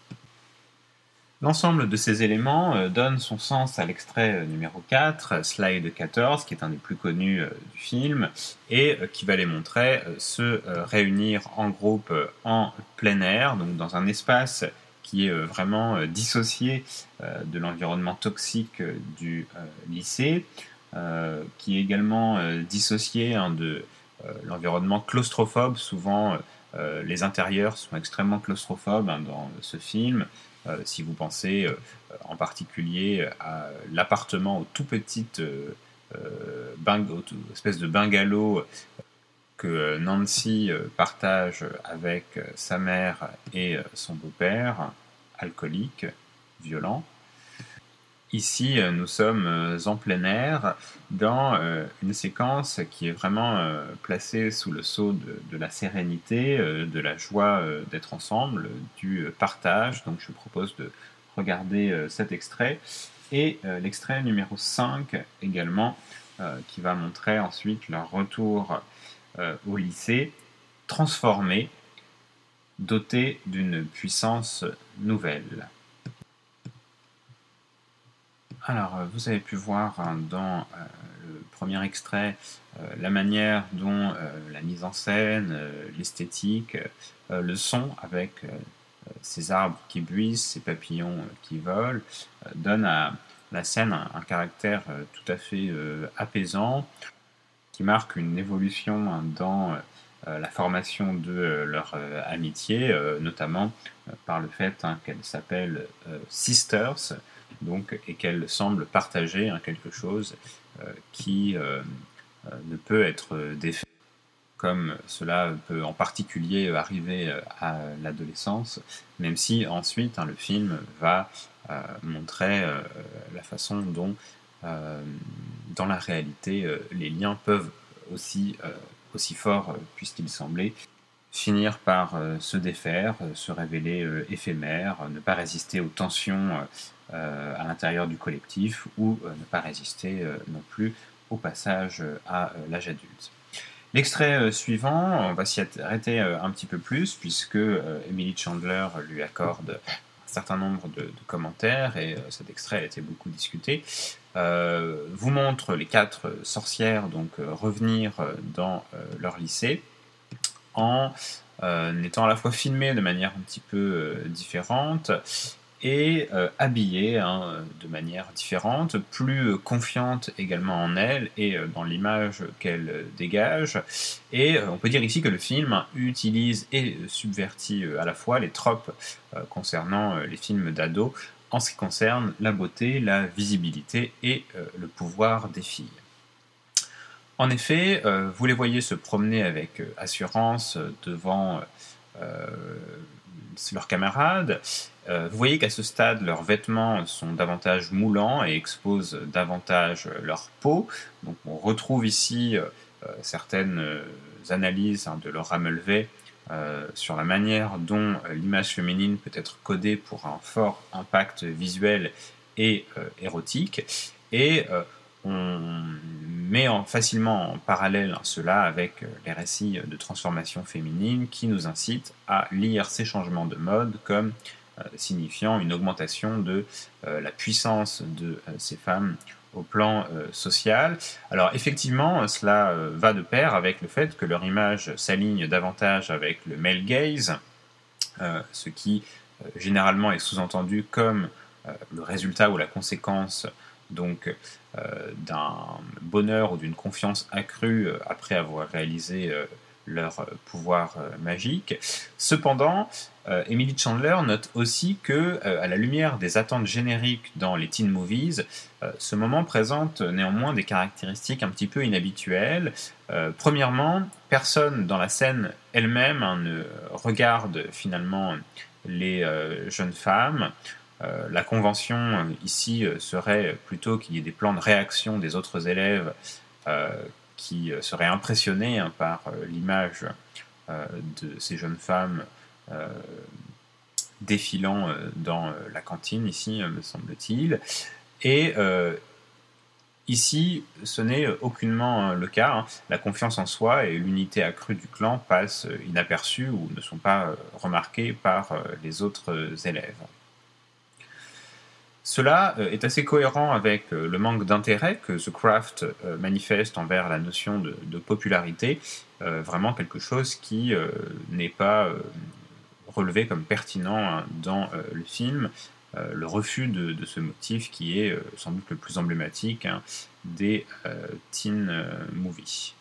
L'ensemble de ces éléments donne son sens à l'extrait numéro 4, slide 14, qui est un des plus connus du film, et qui va les montrer se réunir en groupe en plein air, donc dans un espace qui est vraiment dissocié de l'environnement toxique du lycée, qui est également dissocié de l'environnement claustrophobe. Souvent, les intérieurs sont extrêmement claustrophobes dans ce film. Si vous pensez en particulier à l'appartement aux tout petites espèces de bungalows que Nancy partage avec sa mère et son beau-père, alcoolique, violent. Ici, nous sommes en plein air dans une séquence qui est vraiment placée sous le sceau de la sérénité, de la joie d'être ensemble, du partage. Donc je vous propose de regarder cet extrait et l'extrait numéro 5 également, qui va montrer ensuite leur retour au lycée, transformé, doté d'une puissance nouvelle. Alors, vous avez pu voir dans le premier extrait la manière dont la mise en scène, l'esthétique, le son avec ces arbres qui bruissent, ces papillons qui volent, donne à la scène un caractère tout à fait apaisant, qui marque une évolution dans la formation de leur amitié, notamment par le fait qu'elle s'appelle Sisters, donc, et qu'elle semble partager quelque chose qui ne peut être défait, comme cela peut en particulier arriver à l'adolescence, même si ensuite le film va montrer la façon dont, dans la réalité, les liens peuvent aussi forts puissent-ils sembler, finir par se défaire, se révéler éphémères, ne pas résister aux tensions à l'intérieur du collectif ou ne pas résister non plus au passage à l'âge adulte. L'extrait suivant, on va s'y arrêter un petit peu plus puisque Emily Chandler lui accorde un certain nombre de commentaires et cet extrait a été beaucoup discuté. Vous montre les 4 sorcières donc revenir dans leur lycée en étant à la fois filmées de manière un petit peu différente et habillées de manière différente, plus confiantes également en elles et dans l'image qu'elles dégagent. Et on peut dire ici que le film utilise et subvertit à la fois les tropes concernant les films d'ados en ce qui concerne la beauté, la visibilité et le pouvoir des filles. En effet, vous les voyez se promener avec assurance devant leurs camarades. Vous voyez qu'à ce stade, leurs vêtements sont davantage moulants et exposent davantage leur peau. Donc on retrouve ici certaines analyses de Laura Mulvey sur la manière dont l'image féminine peut être codée pour un fort impact visuel et érotique. Et on met facilement en parallèle cela avec les récits de transformation féminine qui nous incitent à lire ces changements de mode comme signifiant une augmentation de la puissance de ces femmes au plan social. Alors effectivement, cela va de pair avec le fait que leur image s'aligne davantage avec le male gaze, ce qui généralement est sous-entendu comme le résultat ou la conséquence donc d'un bonheur ou d'une confiance accrue après avoir réalisé leur pouvoir magique. Cependant, Emily Chandler note aussi que, à la lumière des attentes génériques dans les teen movies, ce moment présente néanmoins des caractéristiques un petit peu inhabituelles. Premièrement, personne dans la scène elle-même ne regarde finalement les jeunes femmes. La convention ici serait plutôt qu'il y ait des plans de réaction des autres élèves qui seraient impressionnés par l'image de ces jeunes femmes défilant dans la cantine, ici, me semble-t-il. Et ici, ce n'est aucunement le cas. La confiance en soi et l'unité accrue du clan passent inaperçues ou ne sont pas remarquées par les autres élèves. Cela est assez cohérent avec le manque d'intérêt que The Craft manifeste envers la notion de popularité, vraiment quelque chose qui n'est pas relevé comme pertinent dans le film, le refus de ce motif qui est sans doute le plus emblématique des teen movies.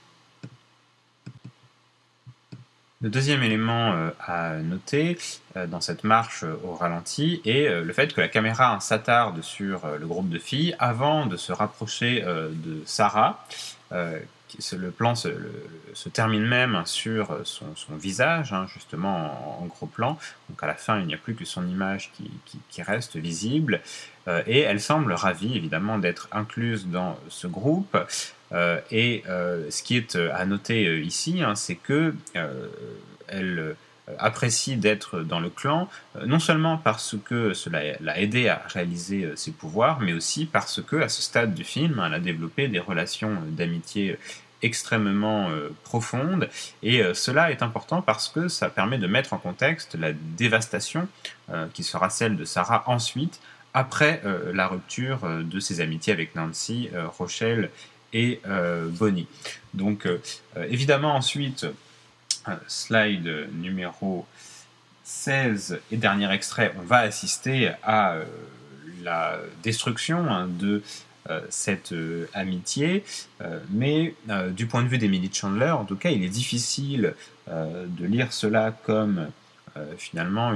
Le deuxième élément à noter dans cette marche au ralenti est le fait que la caméra s'attarde sur le groupe de filles avant de se rapprocher de Sarah. Le plan se termine même sur son visage, justement en gros plan. Donc à la fin, il n'y a plus que son image qui reste visible. Et elle semble ravie, évidemment, d'être incluse dans ce groupe. Et ce qui est à noter ici, c'est que elle apprécie d'être dans le clan, non seulement parce que cela l'a aidé à réaliser ses pouvoirs, mais aussi parce que, à ce stade du film, elle a développé des relations d'amitié extrêmement profondes, et cela est important parce que ça permet de mettre en contexte la dévastation qui sera celle de Sarah ensuite, après la rupture de ses amitiés avec Nancy, Rochelle et Bonnie. Donc évidemment ensuite, slide numéro 16 et dernier extrait, on va assister à la destruction de cette amitié, mais du point de vue d'Emily Chandler, en tout cas, il est difficile de lire cela comme finalement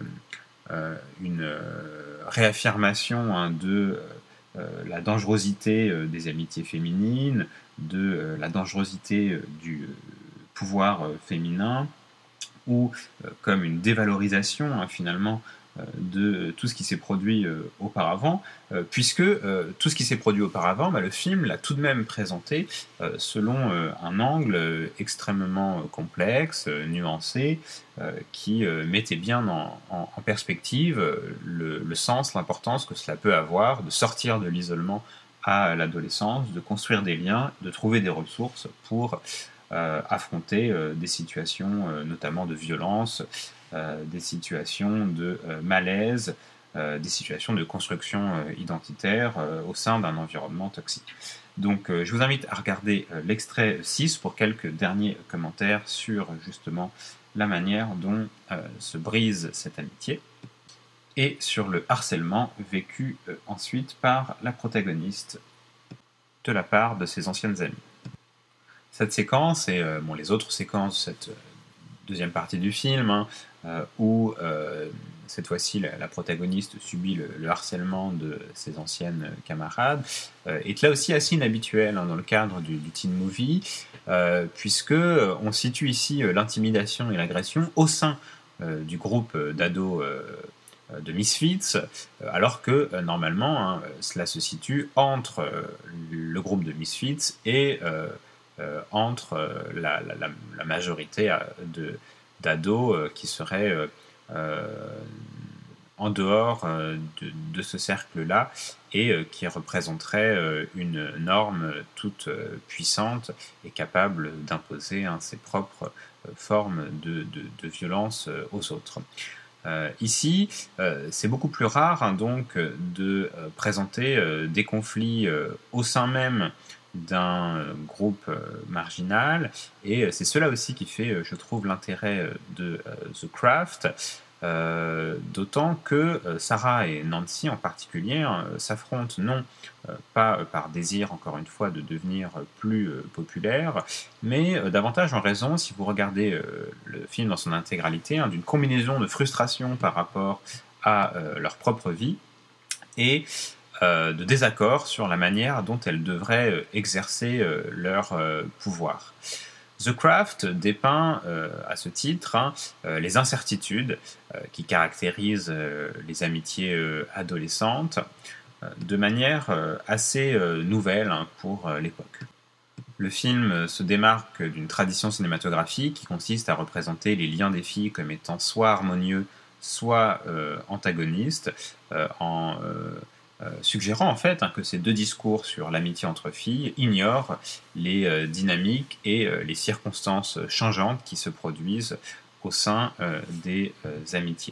une réaffirmation de la dangerosité des amitiés féminines, de la dangerosité du pouvoir féminin, ou comme une dévalorisation finalement de tout ce qui s'est produit auparavant, puisque tout ce qui s'est produit auparavant, le film l'a tout de même présenté selon un angle extrêmement complexe, nuancé, qui mettait bien en perspective le sens, l'importance que cela peut avoir de sortir de l'isolement à l'adolescence, de construire des liens, de trouver des ressources pour affronter des situations notamment de violence, des situations de malaise, des situations de construction identitaire au sein d'un environnement toxique. Donc je vous invite à regarder l'extrait 6 pour quelques derniers commentaires sur justement la manière dont se brise cette amitié et sur le harcèlement vécu ensuite par la protagoniste de la part de ses anciennes amies. Cette séquence et les autres séquences de cette deuxième partie du film, où cette fois-ci la protagoniste subit le harcèlement de ses anciennes camarades, est là aussi assez inhabituel dans le cadre du teen movie, puisque on situe ici l'intimidation et l'agression au sein du groupe d'ados de Misfits, alors que normalement cela se situe entre le groupe de Misfits et entre la majorité d'ados qui seraient en dehors de ce cercle-là et qui représenteraient une norme toute puissante et capable d'imposer ses propres formes de violence aux autres. Ici, c'est beaucoup plus rare donc de présenter des conflits au sein même d'un groupe marginal, et c'est cela aussi qui fait, je trouve, l'intérêt de The Craft, d'autant que Sarah et Nancy en particulier s'affrontent non pas par désir, encore une fois, de devenir plus populaire, mais davantage en raison, si vous regardez le film dans son intégralité, d'une combinaison de frustration par rapport à leur propre vie et de désaccord sur la manière dont elles devraient exercer leur pouvoir. The Craft dépeint à ce titre les incertitudes qui caractérisent les amitiés adolescentes de manière assez nouvelle pour l'époque. Le film se démarque d'une tradition cinématographique qui consiste à représenter les liens des filles comme étant soit harmonieux, soit antagonistes, en suggérant en fait que ces deux discours sur l'amitié entre filles ignorent les dynamiques et les circonstances changeantes qui se produisent au sein des amitiés.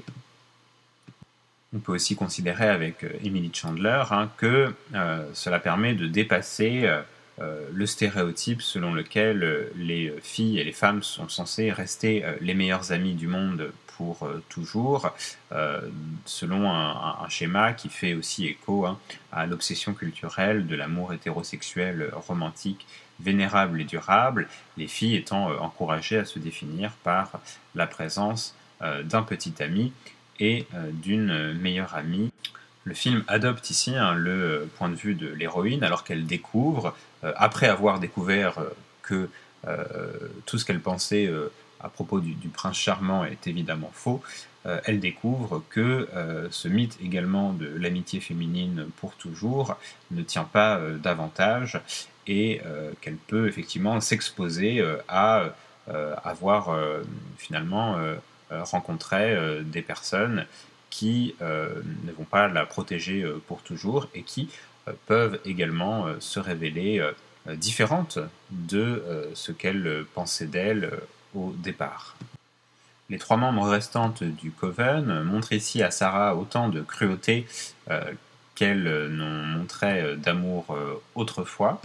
On peut aussi considérer avec Emily Chandler que cela permet de dépasser le stéréotype selon lequel les filles et les femmes sont censées rester les meilleures amies du monde pour toujours, selon un schéma qui fait aussi écho à l'obsession culturelle de l'amour hétérosexuel romantique, vénérable et durable, les filles étant encouragées à se définir par la présence d'un petit ami et d'une meilleure amie. Le film adopte ici le point de vue de l'héroïne alors qu'elle découvre, après avoir découvert que tout ce qu'elle pensait à propos du prince charmant est évidemment faux, elle découvre que ce mythe également de l'amitié féminine pour toujours ne tient pas davantage et qu'elle peut effectivement s'exposer à avoir finalement rencontré des personnes qui ne vont pas la protéger pour toujours et qui peuvent également se révéler différentes de ce qu'elle pensait d'elle au départ. Les 3 membres restantes du Coven montrent ici à Sarah autant de cruauté qu'elles n'ont montré d'amour autrefois.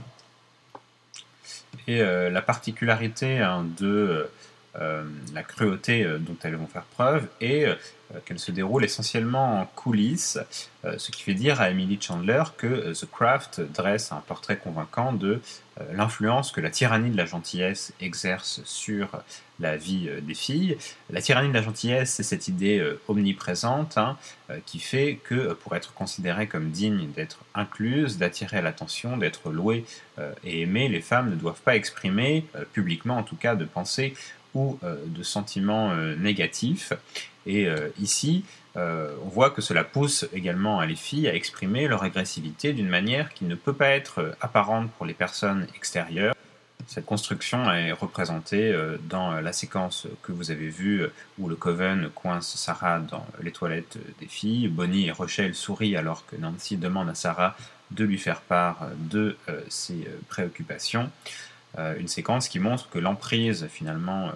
Et la particularité de la cruauté dont elles vont faire preuve est qu'elle se déroule essentiellement en coulisses, ce qui fait dire à Emily Chandler que The Craft dresse un portrait convaincant de l'influence que la tyrannie de la gentillesse exerce sur la vie des filles. La tyrannie de la gentillesse, c'est cette idée omniprésente qui fait que pour être considérée comme digne d'être incluse, d'attirer l'attention, d'être louée et aimée, les femmes ne doivent pas exprimer, publiquement en tout cas, de pensées ou de sentiments négatifs. Et ici, on voit que cela pousse également les filles à exprimer leur agressivité d'une manière qui ne peut pas être apparente pour les personnes extérieures. Cette construction est représentée dans la séquence que vous avez vue où le Coven coince Sarah dans les toilettes des filles. Bonnie et Rochelle sourient alors que Nancy demande à Sarah de lui faire part de ses préoccupations. Une séquence qui montre que l'emprise, finalement,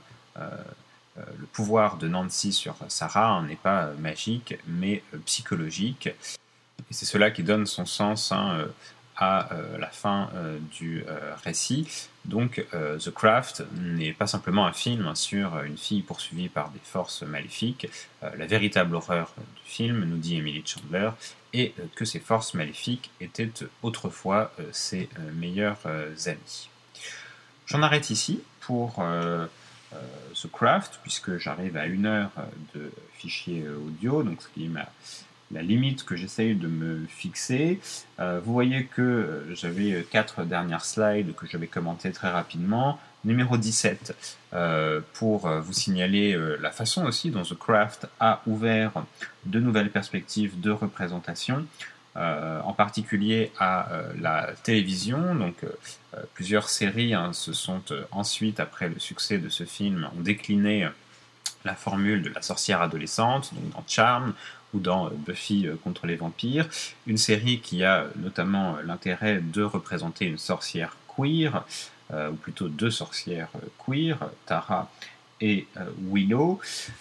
le pouvoir de Nancy sur Sarah n'est pas magique, mais psychologique. Et c'est cela qui donne son sens à la fin du récit. Donc, The Craft n'est pas simplement un film sur une fille poursuivie par des forces maléfiques. La véritable horreur du film, nous dit Emily Chandler, est que ces forces maléfiques étaient autrefois ses meilleurs amis. J'en arrête ici pour The Craft, puisque j'arrive à 1 heure de fichier audio, donc ce qui est la limite que j'essaye de me fixer. Vous voyez que j'avais 4 dernières slides que je vais commenter très rapidement. Numéro 17, pour vous signaler la façon aussi dont The Craft a ouvert de nouvelles perspectives de représentation, en particulier à la télévision. Donc plusieurs séries se sont ensuite, après le succès de ce film, ont décliné la formule de la sorcière adolescente, donc dans Charmed ou dans Buffy contre les vampires, une série qui a notamment l'intérêt de représenter une sorcière queer, ou plutôt 2 sorcières queer, Tara et Willow.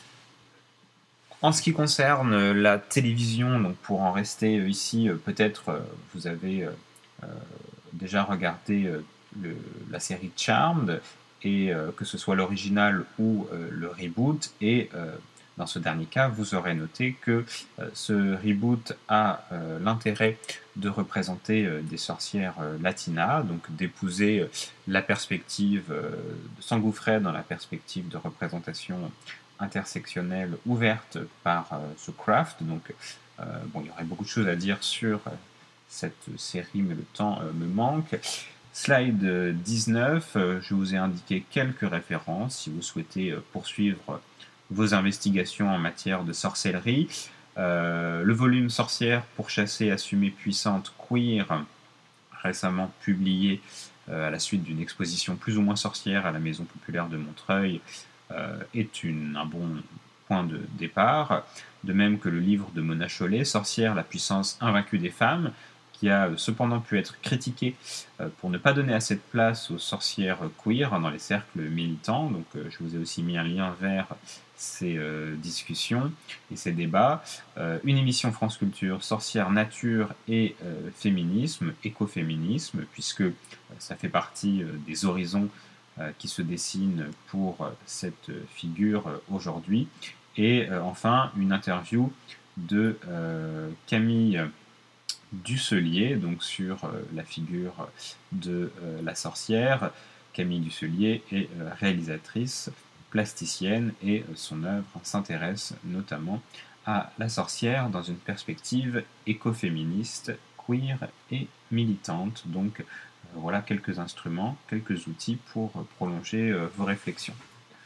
En ce qui concerne la télévision, donc pour en rester ici, peut-être vous avez déjà regardé la série Charmed, et que ce soit l'original ou le reboot, et dans ce dernier cas, vous aurez noté que ce reboot a l'intérêt de représenter des sorcières latinas, donc d'épouser la perspective, de s'engouffrer dans la perspective de représentation intersectionnelle ouverte par The Craft. Donc, il y aurait beaucoup de choses à dire sur cette série, mais le temps me manque. Slide 19, je vous ai indiqué quelques références si vous souhaitez poursuivre vos investigations en matière de sorcellerie. Le volume Sorcière pourchassée, assumée, puissante, queer, récemment publié à la suite d'une exposition plus ou moins sorcière à la Maison populaire de Montreuil, est un bon point de départ. De même que le livre de Mona Chollet, Sorcière, la puissance invaincue des femmes, qui a cependant pu être critiqué pour ne pas donner assez de place aux sorcières queer dans les cercles militants. Donc je vous ai aussi mis un lien vers ces discussions et ces débats. Une émission France Culture, Sorcières, Nature et Féminisme, écoféminisme, puisque ça fait partie des horizons qui se dessinent pour cette figure aujourd'hui. Et enfin, une interview de Camille Dusselier, donc sur la figure de la sorcière. Camille Dusselier est réalisatrice, plasticienne, et son œuvre s'intéresse notamment à la sorcière dans une perspective écoféministe, queer et militante. Donc voilà quelques instruments, quelques outils pour prolonger vos réflexions.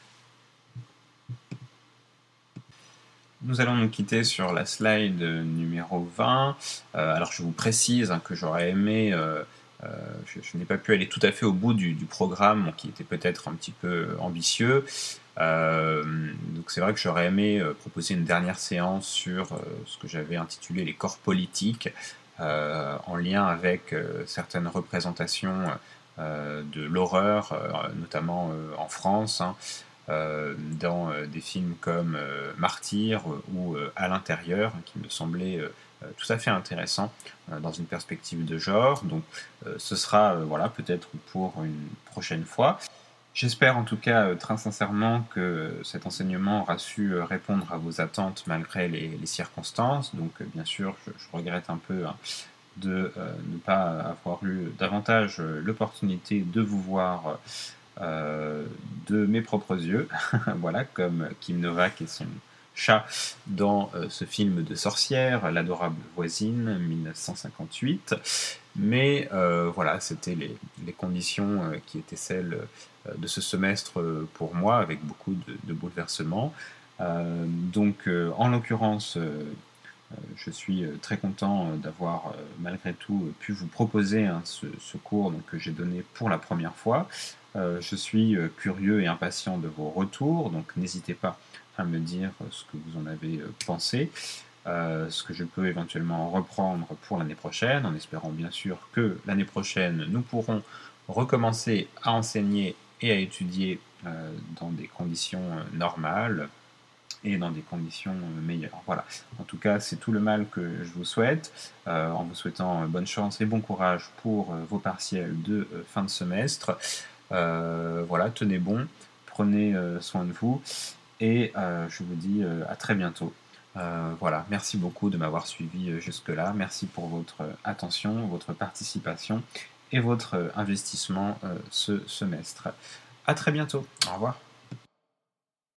Nous allons nous quitter sur la slide numéro 20. Alors je vous précise que j'aurais aimé, je n'ai pas pu aller tout à fait au bout du programme, qui était peut-être un petit peu ambitieux. Donc c'est vrai que j'aurais aimé proposer une dernière séance sur ce que j'avais intitulé les corps politiques, en lien avec certaines représentations de l'horreur, notamment en France, dans des films comme Martyr ou À l'intérieur, qui me semblait tout à fait intéressant dans une perspective de genre. Donc ce sera voilà, peut-être pour une prochaine fois. J'espère en tout cas très sincèrement que cet enseignement aura su répondre à vos attentes malgré les circonstances. Donc bien sûr, je regrette un peu de ne pas avoir eu davantage l'opportunité de vous voir de mes propres yeux, voilà, comme Kim Novak et son chat dans ce film de sorcière, L'adorable voisine, 1958. Mais voilà, c'était les conditions qui étaient celles de ce semestre pour moi, avec beaucoup de bouleversements. Donc, en l'occurrence, je suis très content d'avoir malgré tout pu vous proposer hein, ce cours donc, que j'ai donné pour la première fois. Je suis curieux et impatient de vos retours, donc n'hésitez pas à me dire ce que vous en avez pensé, ce que je peux éventuellement reprendre pour l'année prochaine, en espérant bien sûr que l'année prochaine nous pourrons recommencer à enseigner et à étudier dans des conditions normales et dans des conditions meilleures. Voilà. En tout cas, c'est tout le mal que je vous souhaite, en vous souhaitant bonne chance et bon courage pour vos partiels de fin de semestre. Voilà, tenez bon, prenez soin de vous, et je vous dis à très bientôt. Voilà, merci beaucoup de m'avoir suivi jusque-là. Merci pour votre attention, votre participation et votre investissement ce semestre. À très bientôt. Au revoir.